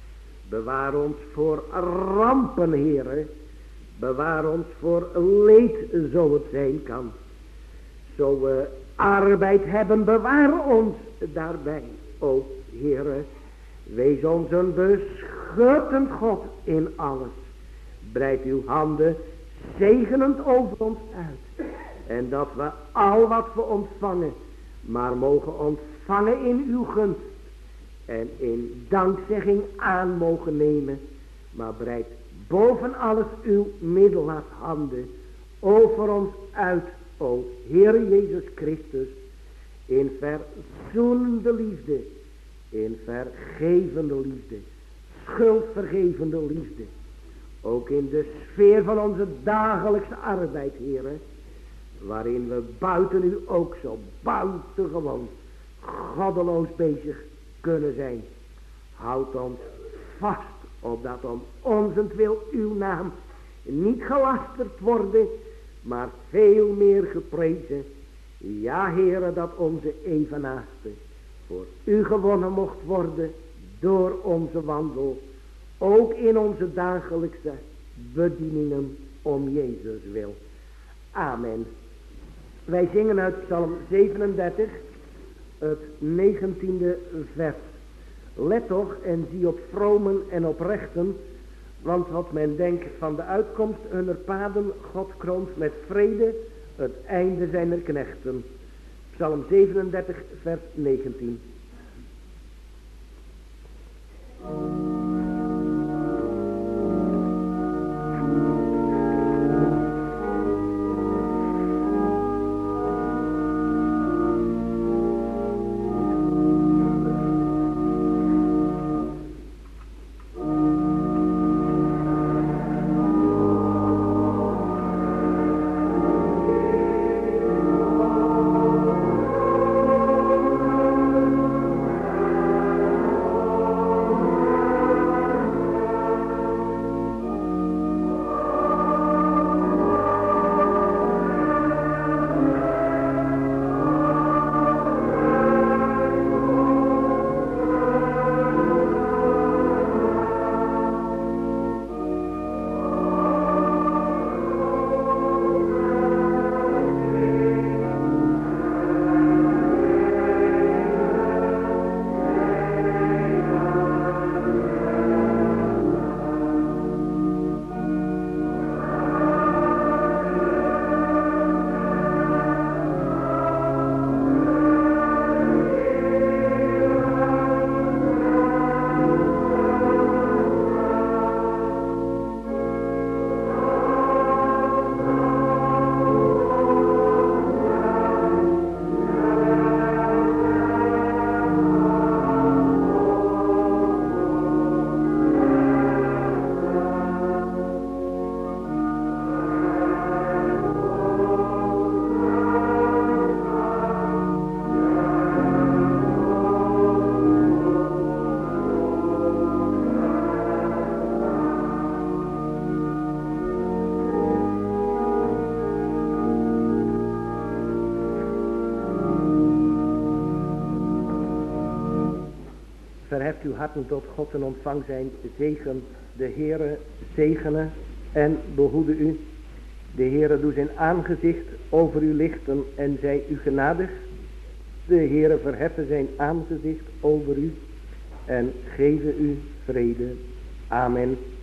Bewaar ons voor rampen, Heere. Bewaar ons voor leed, zo het zijn kan. Zo we arbeid hebben, bewaar ons daarbij. O Heere, wees ons een beschuttend God in alles. Breid uw handen zegenend over ons uit. En dat we al wat we ontvangen, maar mogen ontvangen in uw gunst. En in dankzegging aan mogen nemen. Maar breid boven alles uw middelaarhanden over ons uit, o Heer Jezus Christus. In verzoenende liefde. In vergevende liefde. Schuldvergevende liefde. Ook in de sfeer van onze dagelijkse arbeid, Heere. Waarin we buiten u ook zo buitengewoon goddeloos bezig kunnen zijn. Houd ons vast, opdat om onzentwil uw naam niet gelasterd worden, maar veel meer geprezen. Ja, Heere, dat onze evenaaste voor u gewonnen mocht worden door onze wandel. Ook in onze dagelijkse bedieningen om Jezus wil. Amen. Wij zingen uit Psalm zevenendertig, het negentiende vers. Let toch en zie op vromen en oprechten, want wat men denkt van de uitkomst hunner paden, God kroont met vrede het einde zijner knechten. Psalm zevenendertig, vers negentien. Verheft uw harten tot God en ontvang zijn zegen. De Heere zegene en behoede u. De Heere doe zijn aangezicht over u lichten en zij u genadig. De Heere verheffen zijn aangezicht over u en geven u vrede. Amen.